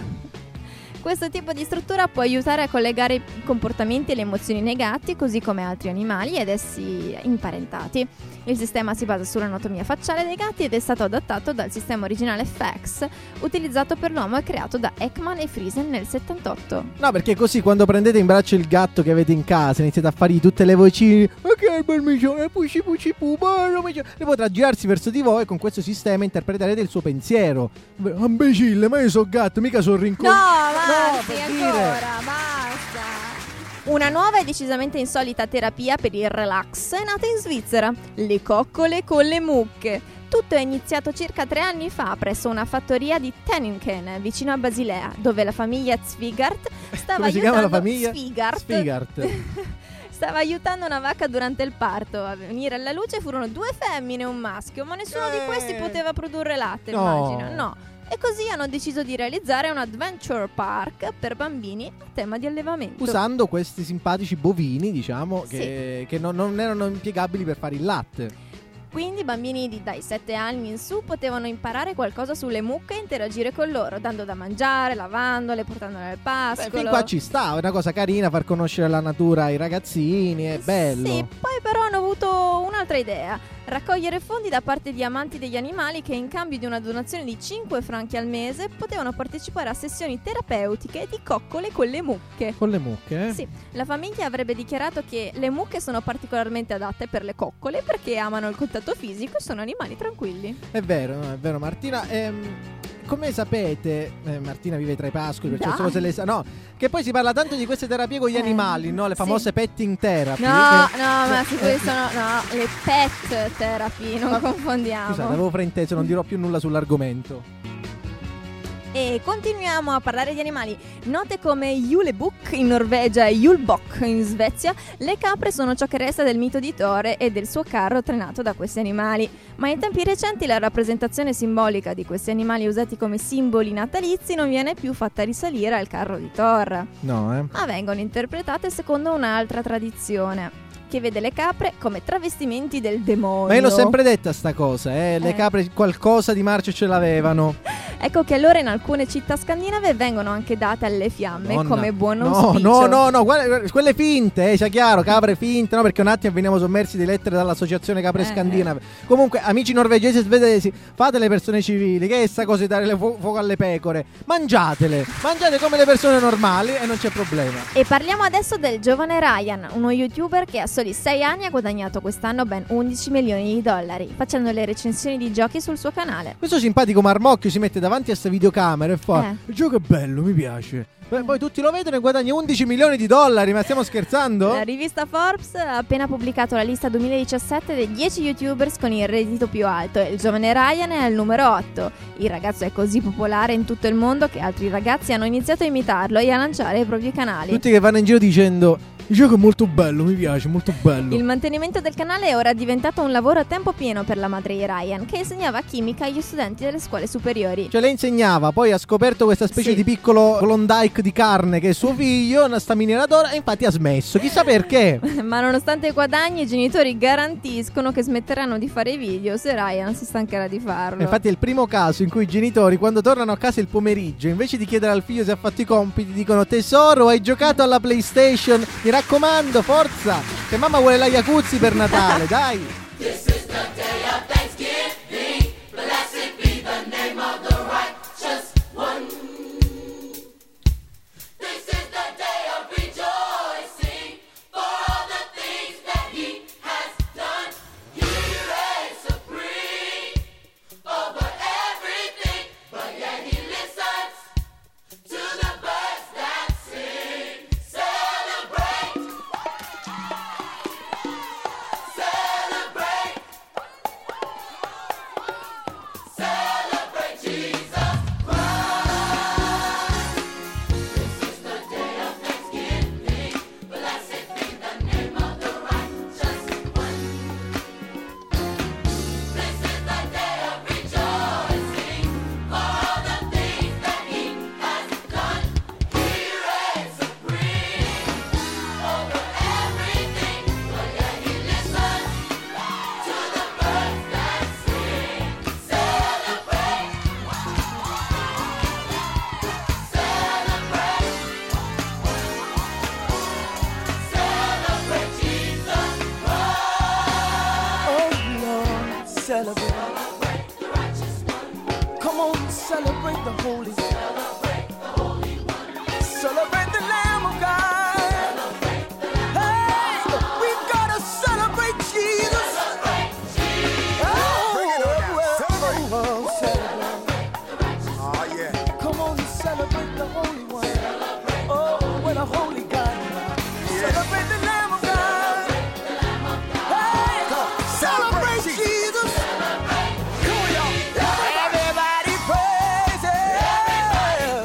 Questo tipo di struttura può aiutare a collegare i comportamenti e le emozioni nei gatti, così come altri animali ed essi imparentati. Il sistema si basa sull'anatomia facciale dei gatti ed è stato adattato dal sistema originale Fax, utilizzato per l'uomo e creato da Ekman e Friesen nel settantotto. No, perché così quando prendete in braccio il gatto che avete in casa, iniziate a fargli tutte le vocine, ok, bel micione, puci puci pu, bello micione, e potrà girarsi verso di voi e con questo sistema interpreterete il suo pensiero. Beh, imbecille, ma io sono gatto, mica sono rincoglionito. No, Marti, per ancora, dire. basta. Una nuova e decisamente insolita terapia per il relax è nata in Svizzera, le coccole con le mucche. Tutto è iniziato circa tre anni fa presso una fattoria di Tenninken, vicino a Basilea, dove la famiglia Zwigart stava Come si aiutando chiama la famiglia? Zwigart. Svigart. Stava aiutando una vacca durante il parto. A venire alla luce furono due femmine e un maschio, ma nessuno di questi poteva produrre latte, No. immagino. No. E così hanno deciso di realizzare un adventure park per bambini a tema di allevamento. Usando questi simpatici bovini, diciamo, che, che non, non erano impiegabili per fare il latte. Quindi i bambini di, dai sette anni in su potevano imparare qualcosa sulle mucche e interagire con loro, dando da mangiare, lavandole, portandole al Beh, pascolo. fin qua ci sta, è una cosa carina far conoscere la natura ai ragazzini, è bello. Sì, poi però hanno avuto un'altra idea: raccogliere fondi da parte di amanti degli animali che in cambio di una donazione di cinque franchi al mese potevano partecipare a sessioni terapeutiche di coccole con le mucche. Con le mucche, eh? Sì, la famiglia avrebbe dichiarato che le mucche sono particolarmente adatte per le coccole perché amano il contatto fisico e sono animali tranquilli. È vero, no, è vero Martina. Ehm, come sapete, eh, Martina vive tra i pascoli, perciò Dai. solo se le sa. No, che poi si parla tanto di queste terapie con gli Eh, animali, no? Le sì. famose petting therapy. No, che- no, ma eh, su questo no, no, le pet therapy, non Ma- confondiamo. Scusate, avevo frainteso, non dirò più nulla sull'argomento. E continuiamo a parlare di animali. Note come Julebuk in Norvegia e Julbok in Svezia, le capre sono ciò che resta del mito di Thor e del suo carro trainato da questi animali. Ma in tempi recenti la rappresentazione simbolica di questi animali usati come simboli natalizi non viene più fatta risalire al carro di Thor. No, eh. Ma vengono interpretate secondo un'altra tradizione, che vede le capre come travestimenti del demonio. Ma io l'ho sempre detta sta cosa, eh? Le Eh. capre qualcosa di marcio ce l'avevano. Ecco che allora in alcune città scandinave vengono anche date alle fiamme Nonna. come buon No, auspicio. no, no, no, guarda, quelle finte, eh, sia chiaro, capre finte, no, perché un attimo veniamo sommersi di lettere dall'associazione Capre Eh. Scandinave. Comunque, amici norvegesi e svedesi, fate le persone civili, che è sta cosa di dare le fu- fuoco alle pecore? Mangiatele, mangiate come le persone normali e non c'è problema. E parliamo adesso del giovane Ryan, uno youtuber che a soli sei anni ha guadagnato quest'anno ben undici milioni di dollari, facendo le recensioni di giochi sul suo canale. Questo simpatico marmocchio si mette davanti a sta videocamera e fa: Eh. il gioco è bello, mi piace. Beh, poi tutti lo vedono e guadagna undici milioni di dollari, ma stiamo scherzando? La rivista Forbes ha appena pubblicato la lista duemiladiciassette dei dieci youtubers con il reddito più alto e il giovane Ryan è al numero otto. Il ragazzo è così popolare in tutto il mondo che altri ragazzi hanno iniziato a imitarlo e a lanciare i propri canali. Tutti che vanno in giro dicendo: il gioco è molto bello, mi piace, molto bello. Il mantenimento del canale è ora diventato un lavoro a tempo pieno per la madre di Ryan, che insegnava chimica agli studenti delle scuole superiori. Cioè lei insegnava, poi ha scoperto questa specie Sì. di piccolo Klondike di carne che è suo figlio, una sta mineradora, e infatti ha smesso, chissà perché. Ma nonostante i guadagni, i genitori garantiscono che smetteranno di fare i video se Ryan si stancherà di farlo. Infatti è il primo caso in cui i genitori, quando tornano a casa il pomeriggio, invece di chiedere al figlio se ha fatto i compiti, dicono: tesoro, hai giocato alla PlayStation? Mi raccomando, forza, che mamma vuole la Jacuzzi per Natale, dai. This is the day of Thanksgiving. Blessed be the name of the righteous one. This is the day of rejoicing for all the things that he has done. He reigns supreme over everything, but yet he listens to the birds that sing. Celebrate. Celebrate. Celebrate Jesus Christ. This is the day of Thanksgiving. Blessed be the name of the righteous one. This is the day of rejoicing for all the things that he has done. He reigns supreme over everything, but yet he listens to the birds that sing. Celebrate. Celebrate. Celebrate Jesus Christ. Oh Lord, celebrate. Celebrate the righteous one. Come on, celebrate the holy. Celebrate the Holy One. Celebrate the Lamb of God. Celebrate the Lamb Hey, we've got to celebrate Jesus. Celebrate Jesus. Oh, oh, oh, celebrate. The righteous Oh, yeah. Come on, celebrate the Holy One. Oh, what a holy God. Celebrate the Lamb of God. Hey, celebrate Jesus. Come on, y'all. Everybody praise Him.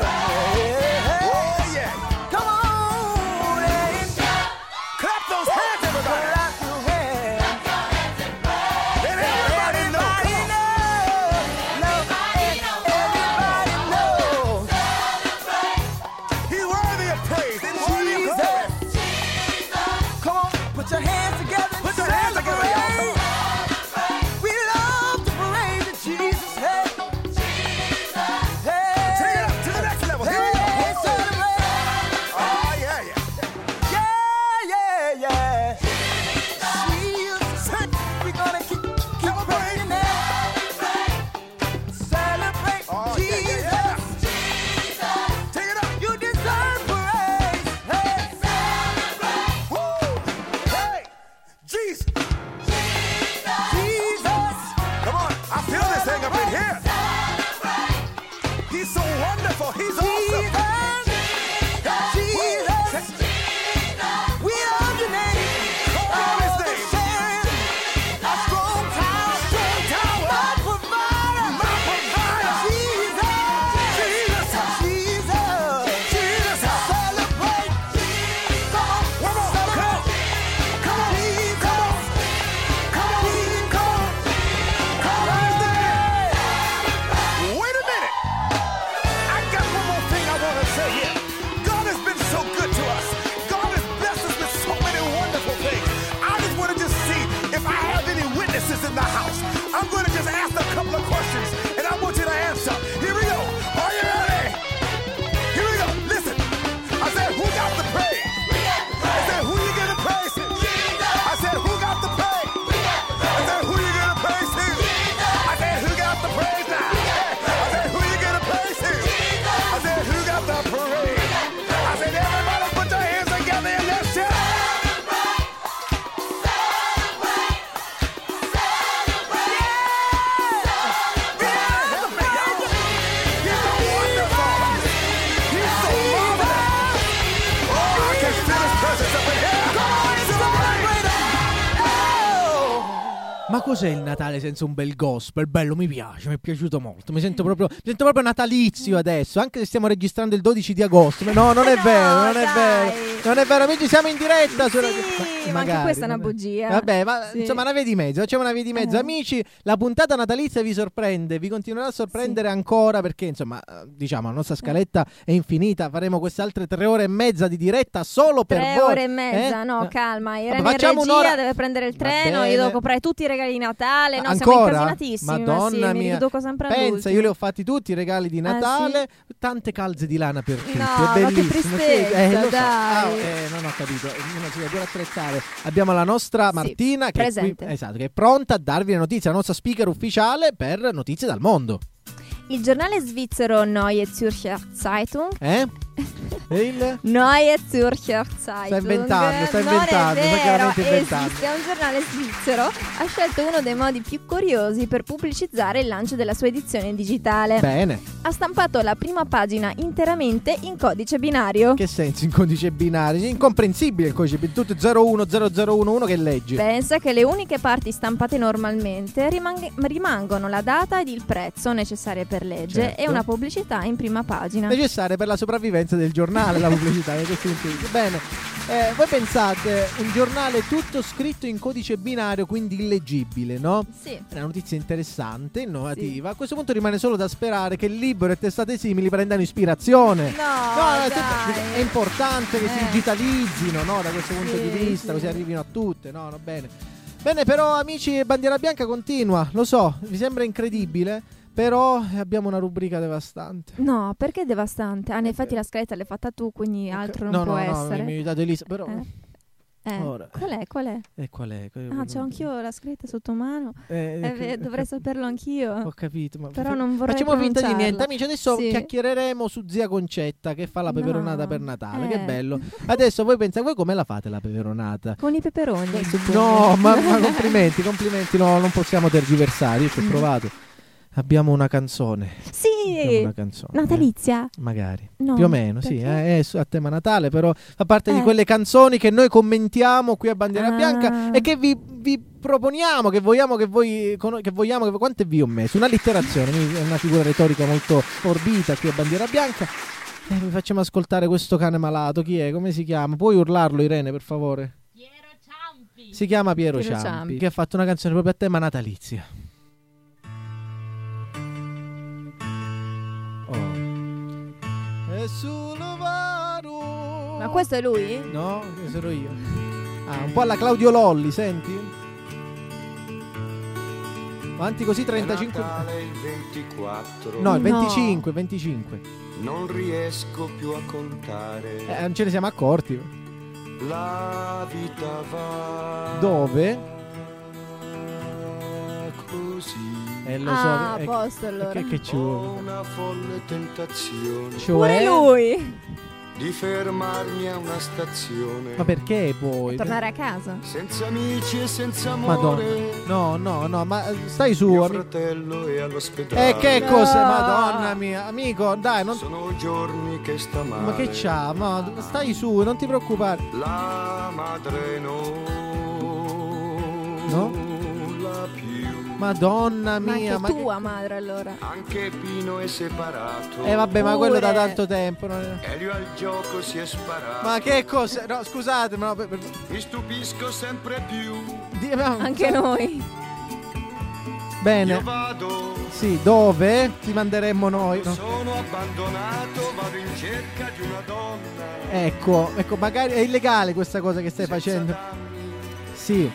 Ma cos'è il Natale senza un bel gospel? Bello, mi piace, mi è piaciuto molto. Mi sento proprio, mi sento proprio natalizio adesso, anche se stiamo registrando il dodici di agosto. Ma no, non è No, vero, non è dai. vero. Non è vero, amici, siamo in diretta. Su Sì, Radio- ma magari, anche questa è una vabbè. bugia. Vabbè, ma Sì. insomma, una via di mezzo. Facciamo una via di mezzo. Eh. Amici, la puntata natalizia vi sorprende, vi continuerà a sorprendere ancora perché, insomma, eh, diciamo, la nostra scaletta è infinita. Faremo queste altre tre ore e mezza di diretta solo per Tre voi. ore e mezza, Eh? no, Eh. calma. Vabbè, Irene in facciamo regia un'ora. deve prendere il Va treno, bene. io devo comprare tutti i regali di Natale. No, siamo Ancora? incasinatissimi. ma Madonna sì, mi mia. riduco sempre Pensa, all'ultimo. io le ho fatti tutti i regali di Ah, Natale, tante calze di lana per tutti, No, è ma che bellissimo. tristezza, Sì, eh, lo so. dai. Ah, eh, non ho capito, uno si deve pure attrezzare. Abbiamo la nostra Sì, Martina che è, presente. qui, esatto, che è pronta a darvi le notizie, la nostra speaker ufficiale per notizie dal mondo. Il giornale svizzero Neue Zürcher Zeitung Eh? E il... Neue Zürcher Zeitung Sta inventando, sta inventando, non sta è chiaramente vero, inventando. esiste un giornale svizzero ha scelto uno dei modi più curiosi per pubblicizzare il lancio della sua edizione digitale. Bene. Ha stampato la prima pagina interamente in codice binario. Che senso in codice binario? Incomprensibile il codice binario, tutto zero uno zero zero uno uno che leggi. Pensa che le uniche parti stampate normalmente rimang- rimangono la data ed il prezzo necessarie per legge Certo. e una pubblicità in prima pagina. Necessaria per la sopravvivenza del giornale, la pubblicità. da questo punto di vista. Bene, eh, voi pensate un giornale tutto scritto in codice binario, quindi illeggibile, no? Sì. È una notizia interessante, innovativa. A questo punto rimane solo da sperare che libro e testate simili prendano ispirazione. No, è, dai. è importante che si Eh. digitalizzino, no? Da questo punto Sì, di vista, sì. così arrivino a tutte, no? no bene. Bene, però, amici, Bandiera Bianca continua. Lo so, vi sembra incredibile, però abbiamo una rubrica devastante. No, perché è devastante? Ah, infatti la scaletta l'hai fatta tu, quindi altro non no, può no, no, essere. mi ha aiutato Elisa, però... Eh. Eh, Ora. Qual è? Qual è? E qual è? Ah, c'ho anch'io la scaletta sotto mano. Eh, Eh, beh, dovrei saperlo anch'io. Ho capito, ma Però non vorrei facciamo finta di pronunciarla. niente. Amici, adesso Sì. chiacchiereremo su zia Concetta che fa la peperonata No. per Natale. Eh. Che bello. Adesso voi pensate, voi come la fate la peperonata? Con i peperoni, suppongo. No, ma, ma complimenti, complimenti, no, non possiamo tergiversare. Io ci ho Mm. provato. Abbiamo una canzone. Sì, Abbiamo una canzone. natalizia. eh. Magari. No, Più o meno, sì, perché? eh, è su- a tema Natale, però fa parte di Eh. quelle canzoni che noi commentiamo qui a Bandiera Ah. Bianca e che vi, vi proponiamo, che vogliamo che voi cono- che vogliamo che quante vi ho messo? Una litterazione, mi- è una figura retorica molto orbita qui a Bandiera Bianca. E vi facciamo ascoltare questo cane malato. Chi è? Come si chiama? Puoi urlarlo, Irene, per favore? Piero Ciampi. Si chiama Piero, Piero Ciampi, Ciampi. che ha fatto una canzone proprio a tema natalizia. Oh. E sul varo. Ma questo è lui? No, questo ero io. Ah, un po' alla Claudio Lolli, senti? Avanti così trentacinque. Natale il ventiquattro. No, il No. venticinque, venticinque. Non riesco più a contare. Eh, non ce ne siamo accorti. La vita va Dove? così. Eh, lo Ah, so. a eh, posto allora. Che, che ci Ho vuole? una folle tentazione Pure Cioè? lui. di fermarmi a una stazione. Ma perché poi? Tornare a casa. Senza amici e senza amore. Madonna. No, no, no, ma stai su. Mio ami- fratello è all'ospedale. Eh, che No. cos'è? Madonna mia. Amico, dai, non... Sono giorni che sta male. Ma che c'ha? Ma stai su, non ti preoccupare. La madre non No? la più. Madonna Ma mia. anche ma tua madre allora. Anche Pino è separato. Eh vabbè, ma quello da Pure. tanto tempo. non è- Elio al gioco si è sparato. Ma che cos'è? No, scusate, ma... per- per- Mi stupisco sempre più. di- ma- Anche noi. Io Bene. vado. Sì, dove? Ti manderemmo noi. no? Sono abbandonato, vado in cerca di una donna. Ecco, ecco, magari è illegale questa cosa che stai facendo. Sì.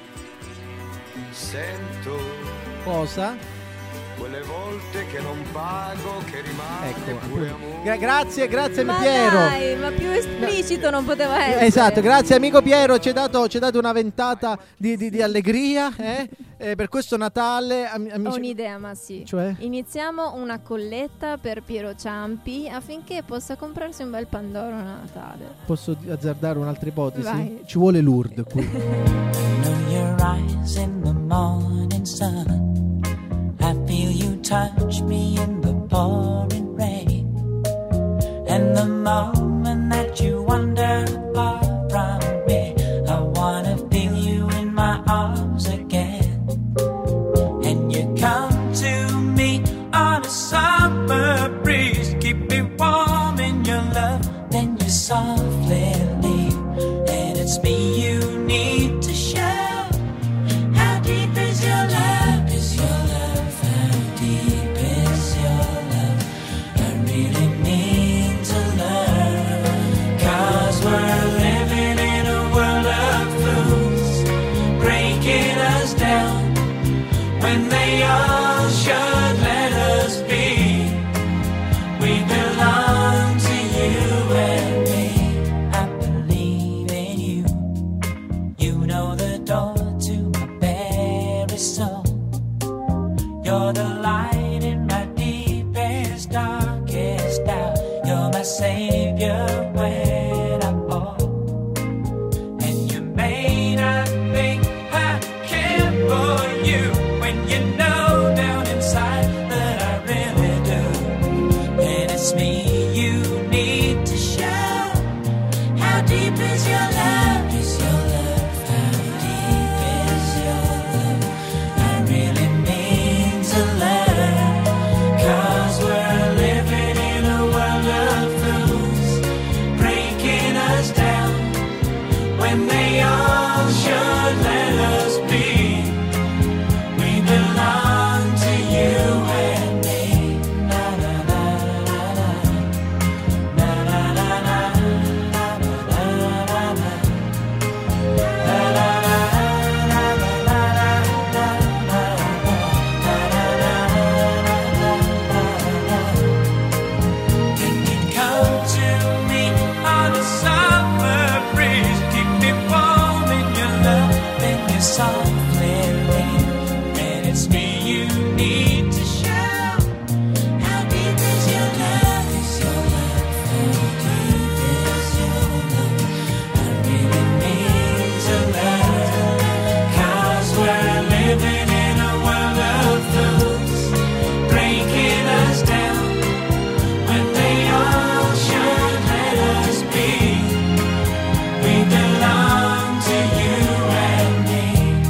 Sento Cosa? quelle volte che non pago, che rimane Ecco, pure appunto. amore. Gra- grazie, grazie Ma Piero. dai, ma più esplicito non poteva essere. Esatto, grazie amico Piero, ci hai dato, ci hai dato una ventata di, di- di allegria eh? Eh, per questo Natale. Am- Ho amici- un'idea, ma sì. Cioè? Iniziamo una colletta per Piero Ciampi affinché possa comprarsi un bel Pandoro a Natale. Posso azzardare un'altra ipotesi? Vai. Ci vuole Lourdes qui. Know your eyes in the morning sun. I feel you touch me in the pouring rain. And the moment that you wander far from me, I wanna feel you in my arms again. it's me you need to show. How deep is your love? Is your love? How deep is your love? I really mean to learn, 'cause we're living in a world of fools, breaking us down when they all should let us be. We belong to you and me. Na na na na na. Na na na na. Na na na na na. Na na na na na. You can come to me on a summer breeze, keep me warm in your love, then you softly leave. And it's me you need to show. How deep is your love? Is your love? How deep is your love? I really need to learn, 'cause we're living in a world of fools, breaking us down when they all should let us be. We belong to you and me.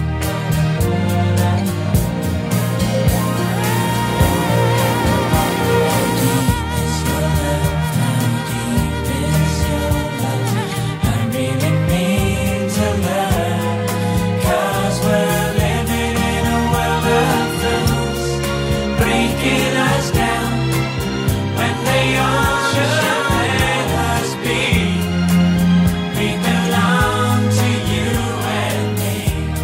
How deep is your love? How deep is your love? I really mean to learn, 'cause we're living in a world of fools, breaking us down when they all should let us be. We belong to you and me.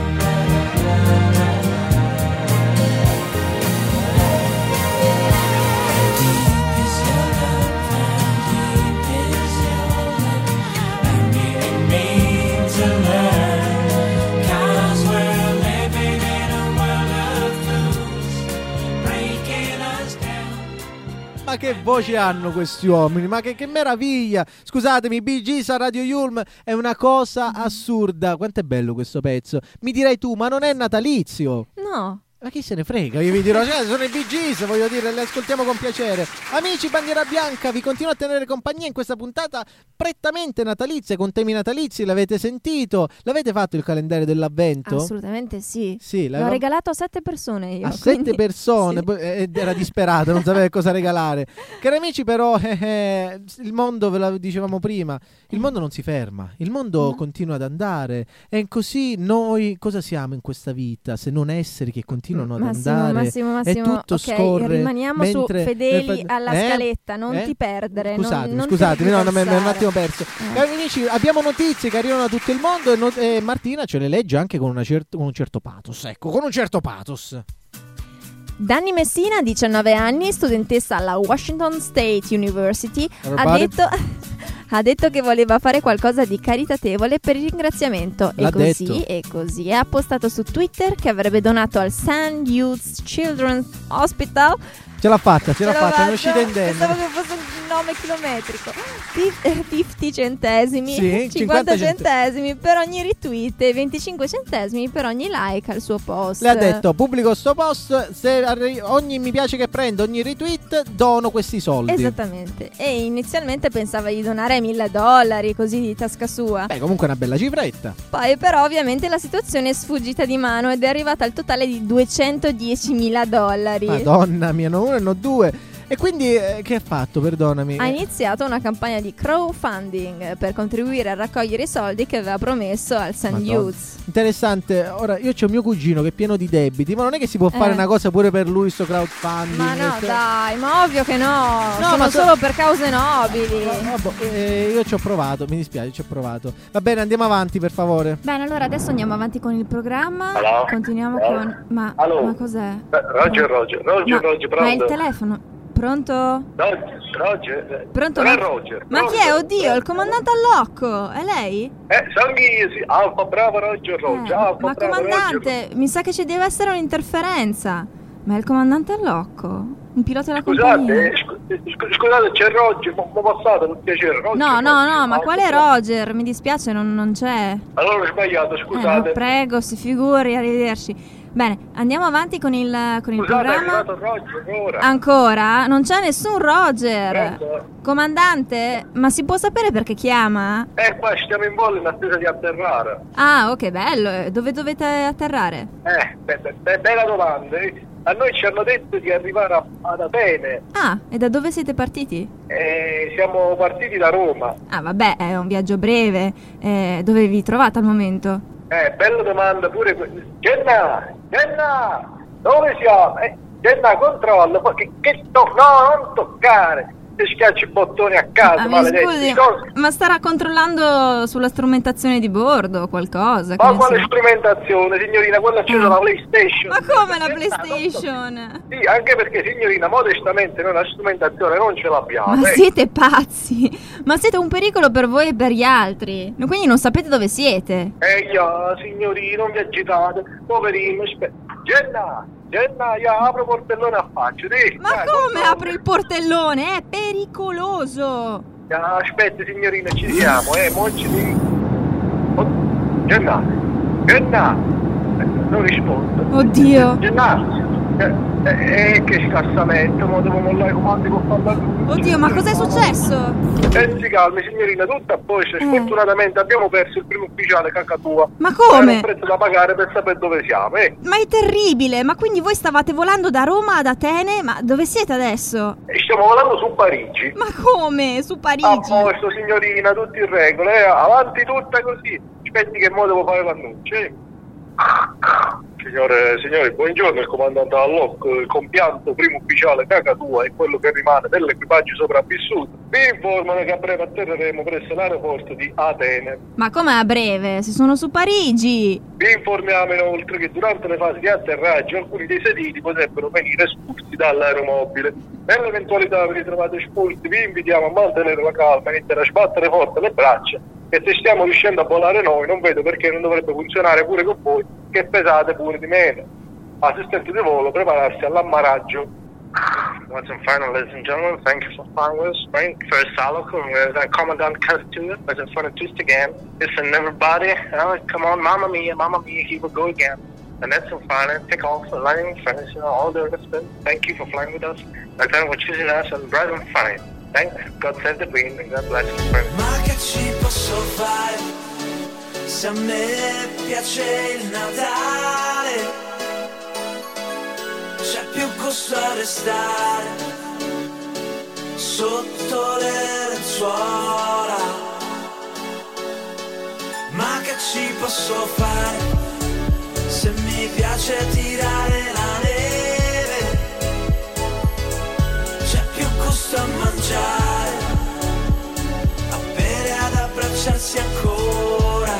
How deep is your love? How deep is your love? I really mean to learn, 'cause we're living in a world of fools, breaking us down. Ma che voce hanno questi uomini? Ma che, che meraviglia! Scusatemi, Bee Gees a Radio Yulm è una cosa assurda. Quanto è bello questo pezzo? Mi direi tu, ma non è natalizio? No. Ma chi se ne frega? Io vi dirò, cioè, sono i Bee Gees, voglio dire, le ascoltiamo con piacere. Amici Bandiera Bianca, vi continuo a tenere compagnia in questa puntata prettamente natalizia, con temi natalizi, l'avete sentito? L'avete fatto il calendario dell'avvento? Assolutamente sì. Sì, L'ho l'avevo- regalato a sette persone io. a quindi- sette persone, sì. poi- ed era disperato, non sapeva cosa regalare. Cari amici, però, eh, eh, il mondo, ve lo dicevamo prima, il mondo non si ferma, il mondo continua ad andare. E così noi cosa siamo in questa vita se non esseri che continuano ad Massimo, andare? Massimo, Massimo, e tutto ok, scorre. rimaniamo su mentre- fedeli eh, alla eh? scaletta, non Eh? ti perdere. non- Scusatemi, non ti scusatemi, no, no, mi mi ero un riversare. attimo perso. Eh. Cari amici, abbiamo notizie che arrivano da tutto il mondo e, no- e Martina ce le legge anche con, una cer- con un certo pathos. Ecco, con un certo pathos. Danny Messina, diciannove anni, studentessa alla Washington State University, ha Everybody. detto, ha detto che voleva fare qualcosa di caritatevole per il ringraziamento. E L'ha così, detto. e così ha postato su Twitter che avrebbe donato al Saint Youth Children's Hospital. Ce l'ha fatta, ce l'ha l'ho fatta, è fatto, uscita indenne. Pensavo che fosse un nome chilometrico. Fif- cinquanta centesimi, Sì, cinquanta cinquanta centesimi per ogni retweet e venticinque centesimi per ogni like al suo post. Le ha detto, pubblico sto post, se arri- ogni mi piace che prendo, ogni retweet, dono questi soldi. Esattamente. E inizialmente pensava di donare mille dollari, così di tasca sua. Beh, comunque è una bella cifretta. Poi però ovviamente la situazione è sfuggita di mano ed è arrivata al totale di duecentodiecimila dollari. Madonna mia, non uno e non due. E quindi eh, che ha fatto, perdonami? Ha iniziato una campagna di crowdfunding per contribuire a raccogliere i soldi che aveva promesso al Saint Madonna. Youth. Interessante. Ora, io c'ho mio cugino che è pieno di debiti, ma non è che si può fare Eh. una cosa pure per lui, sto crowdfunding? Ma no, Cioè- dai, ma ovvio che no. No, Sono ma so- solo per cause nobili. Vabbè, eh, io ci ho provato, mi dispiace, ci ho provato. Va bene, andiamo avanti, per favore. Bene, allora adesso andiamo avanti con il programma. Hello? Continuiamo Hello? con. Ma, Hello? ma cos'è? Eh, Roger, Roger, Roger, Ma, Roger, ma il pronto? telefono. Pronto? Roger, Roger. eh, Pronto? Non è Ma, Roger. ma chi è? Oddio, il comandante Allocco. È lei? Eh, sono io, sì. Alfa, bravo, Roger, Roger. Eh, Alfa, ma bravo, comandante, mi sa che ci deve essere un'interferenza. Ma è il comandante Allocco? Un pilota della Roger. Scusate, compagnia? eh, scu- eh, scu- scusate, c'è Roger, ma ma passate, per piacere, Roger. No, no, no, ma Alfa, quale bravo. Roger? Mi dispiace, non, non c'è. Allora ho sbagliato, Eh, scusate. no, prego, si figuri, arrivederci. Bene, andiamo avanti con il, con il Scusate, è programma. arrivato Roger ora. Ancora? Non c'è nessun Roger. Ecco. Comandante, ma si può sapere perché chiama? Eh, qua stiamo in volo in attesa di atterrare. Ah, ok, bello. Dove dovete atterrare? Eh, be- be- be- bella domanda. eh. A noi ci hanno detto di arrivare a- ad Atene. Ah, e da dove siete partiti? Eh, siamo partiti da Roma. Ah, vabbè, è un viaggio breve. Eh, dove vi trovate al momento? Eh, bella domanda pure que- Genna! Genna! Dove siamo? Eh, Genna, controllo. Poi Che, che to- no, non toccare. Ti schiacci i bottoni a caso, Ah, mi maledetti. scusi, Cosa- ma starà controllando sulla strumentazione di bordo o qualcosa? che Ma ne quale so. strumentazione, signorina? Quella c'è Ah. la PlayStation. Ma come la PlayStation? Sì, anche perché, signorina, modestamente noi la strumentazione non ce l'abbiamo. Ma eh. siete pazzi! Ma siete un pericolo per voi e per gli altri. Quindi non sapete dove siete. Eh, ya, signorina, non vi agitate. Poverino, aspetta. Genna, Genna, ya, apro portellone a faccia. Dì, Ma dai, come controllo. apro il portellone? È pericoloso! Ya, aspetta, signorina, ci siamo, eh, mo ci di... Oh, Genna, Genna, eh, non risponde. Oddio! Genna, eh, eh, eh, che scassamento, mo devo mollare i comandi con farla. Oddio, ma cos'è successo? Eh, si calmi, signorina, tutto a posto. Sfortunatamente abbiamo perso il primo ufficiale, cacatua. Ma come? Era un prezzo da pagare per sapere dove siamo, eh. Ma è terribile! Ma quindi voi stavate volando da Roma ad Atene? Ma dove siete adesso? E stiamo volando su Parigi. Ma come? Su A Parigi? posto, signorina, tutto in regola, eh. Avanti tutta così. Aspetti che mo devo fare l'annuncio, eh. Signore, signori, buongiorno, il comandante Allocco, il compianto primo ufficiale cacatua e quello che rimane dell'equipaggio sopravvissuto. Vi informano che a breve atterreremo presso l'aeroporto di Atene. Ma come a breve? Se sono su Parigi! Vi informiamo inoltre che durante le fasi di atterraggio alcuni dei sedili potrebbero venire espulsi dall'aeromobile. Nell'eventualità vi ritrovate espulsi, vi invitiamo a mantenere la calma e iniziare a sbattere forte le braccia. E se stiamo riuscendo a volare noi, non vedo perché non dovrebbe funzionare pure con voi, che pesate pure di meno. Assistente di volo, prepararsi all'ammaraggio. Once and final, ladies and gentlemen, thank you for flying with us. Right, first Saloco, where's our Commandant Castillo, was in front of twist again. Listen, everybody, uh, come on, mamma mia, mamma mia, he will go again. And that's in final, take off, landing, finish, you know, all the respect. Thank you for flying with us. Lieutenant, for choosing us, and bright and funny. Thank God save the Queen, and God bless you, friend. Ma che ci posso fare se a me piace il Natale? C'è più gusto a restare sotto le lenzuola. Ma che ci posso fare se mi piace tirare la neve? C'è più gusto a mangiare, a bere, ad abbracciarsi ancora.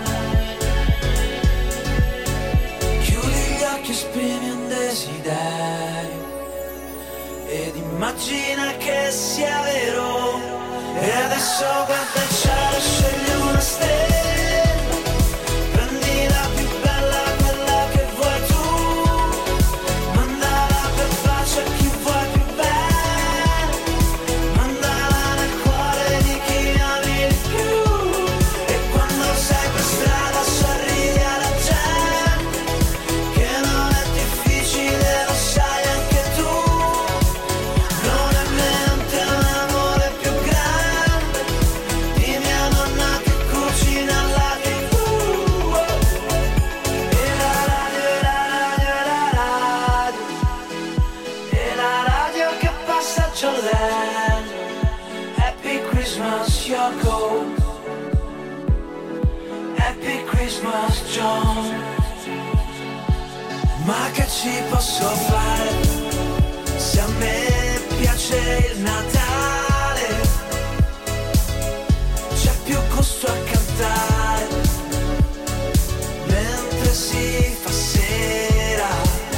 Chiudi gli occhi, esprimi un desiderio ed immagina che sia vero. E adesso guarda il cielo, scegli una stella, prendi la più bella, quella che vuoi tu, mandala per pace a chi vuoi più bene, mandala nel cuore di chi ami di più. E quando sei per strada sorridi alla gente, che non è difficile, lo sai anche tu. Non è mente un amore più grande di mia nonna che cucina alla tivù. E la radio, e la radio, e la radio, e la radio che passa Jolene. Happy Christmas Yoko, Happy Christmas John. Ma che ci posso fare se a me piace il Natale? C'è più gusto a cantare mentre si fa sera.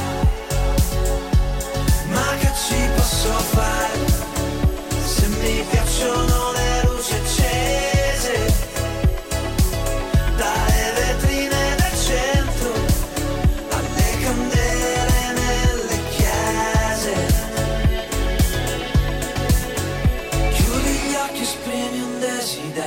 Ma che ci posso fare se mi piacciono le luci accese dalle vetrine del centro alle candele nelle chiese. Chiudi gli occhi, esprimi un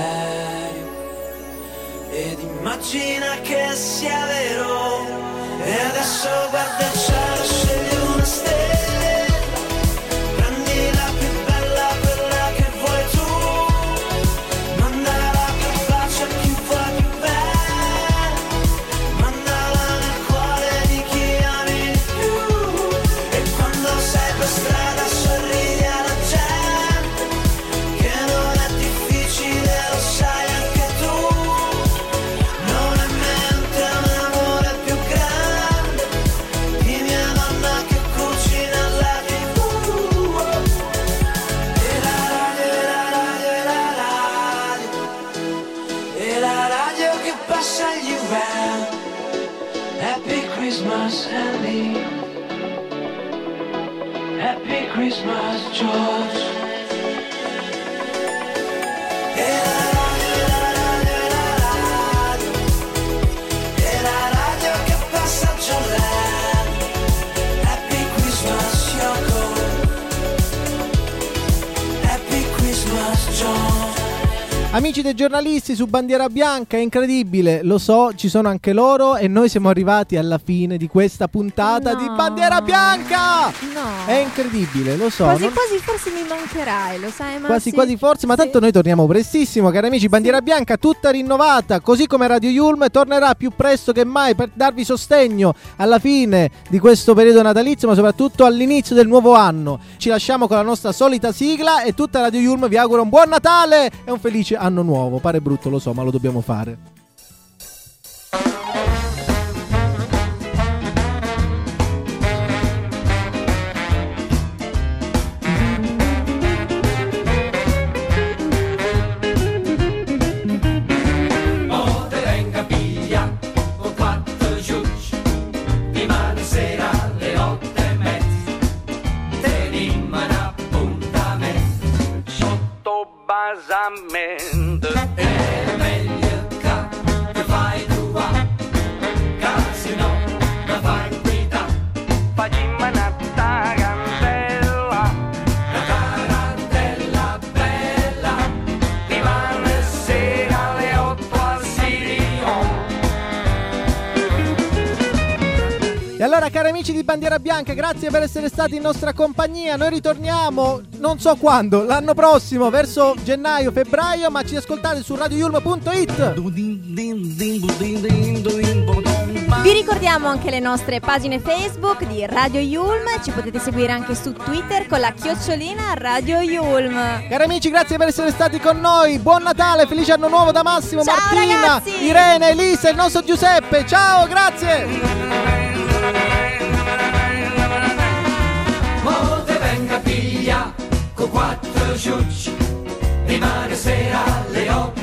desiderio ed immagina che sia vero. E E adesso guarda il cielo, scegli una stella, prendi la più bella, quella che vuoi tu, mandala per bacio a chi vuoi più bella, mandala nel cuore di chi ami di più. E quando sei per strada sorridi alla gente, che non è difficile, lo sai anche tu. Non è mente un amore più grande di mia nonna che cucina alla tivù. E la radio, e la radio, e la radio, e la radio che passa gli around. Happy Christmas, Andy. Happy Christmas, George. E la radio, e la radio, e la radio, e la radio che passa Jolene. Happy Christmas, Yoko. Happy Christmas, John. Amici dei giornalisti su Bandiera Bianca, è incredibile, lo so, ci sono anche loro e noi siamo arrivati alla fine di questa puntata No. di Bandiera Bianca! No. È incredibile, lo so. Quasi non- quasi forse mi mancherai, lo sai, ma Quasi quasi forse, ma tanto noi torniamo prestissimo, cari amici. Bandiera Bianca tutta rinnovata, così come Radio Yulm tornerà più presto che mai per darvi sostegno alla fine di questo periodo natalizio, ma soprattutto all'inizio del nuovo anno. Ci lasciamo con la nostra solita sigla e tutta Radio Yulm vi augura un buon Natale e un felice anno nuovo. Pare brutto, lo so, ma lo dobbiamo fare. Mo te venga via con quattro giucci, rimane sera alle otto e mezza, tenimmo un appuntamento sotto basamento. È meglio che fai tu va, che se no la fai guida. Facciamo una tarantella, una tarantella bella, rimane sera alle otto al City Hall. E allora, cari amici di Bandiera Bianca, grazie per essere stati in nostra compagnia. Noi ritorniamo non so quando, l'anno prossimo, verso gennaio, febbraio, ma ci ascoltate su radio yulm punto it. Vi ricordiamo anche le nostre pagine Facebook di Radio Yulm, ci potete seguire anche su Twitter con la chiocciolina Radio Yulm. Cari amici, grazie per essere stati con noi. Buon Natale, felice anno nuovo da Massimo, Ciao, Martina, ragazzi! Irene, Elisa e il nostro Giuseppe. Ciao, grazie. Mo te venga piglia con quattro ciucci, rimane sera alle otto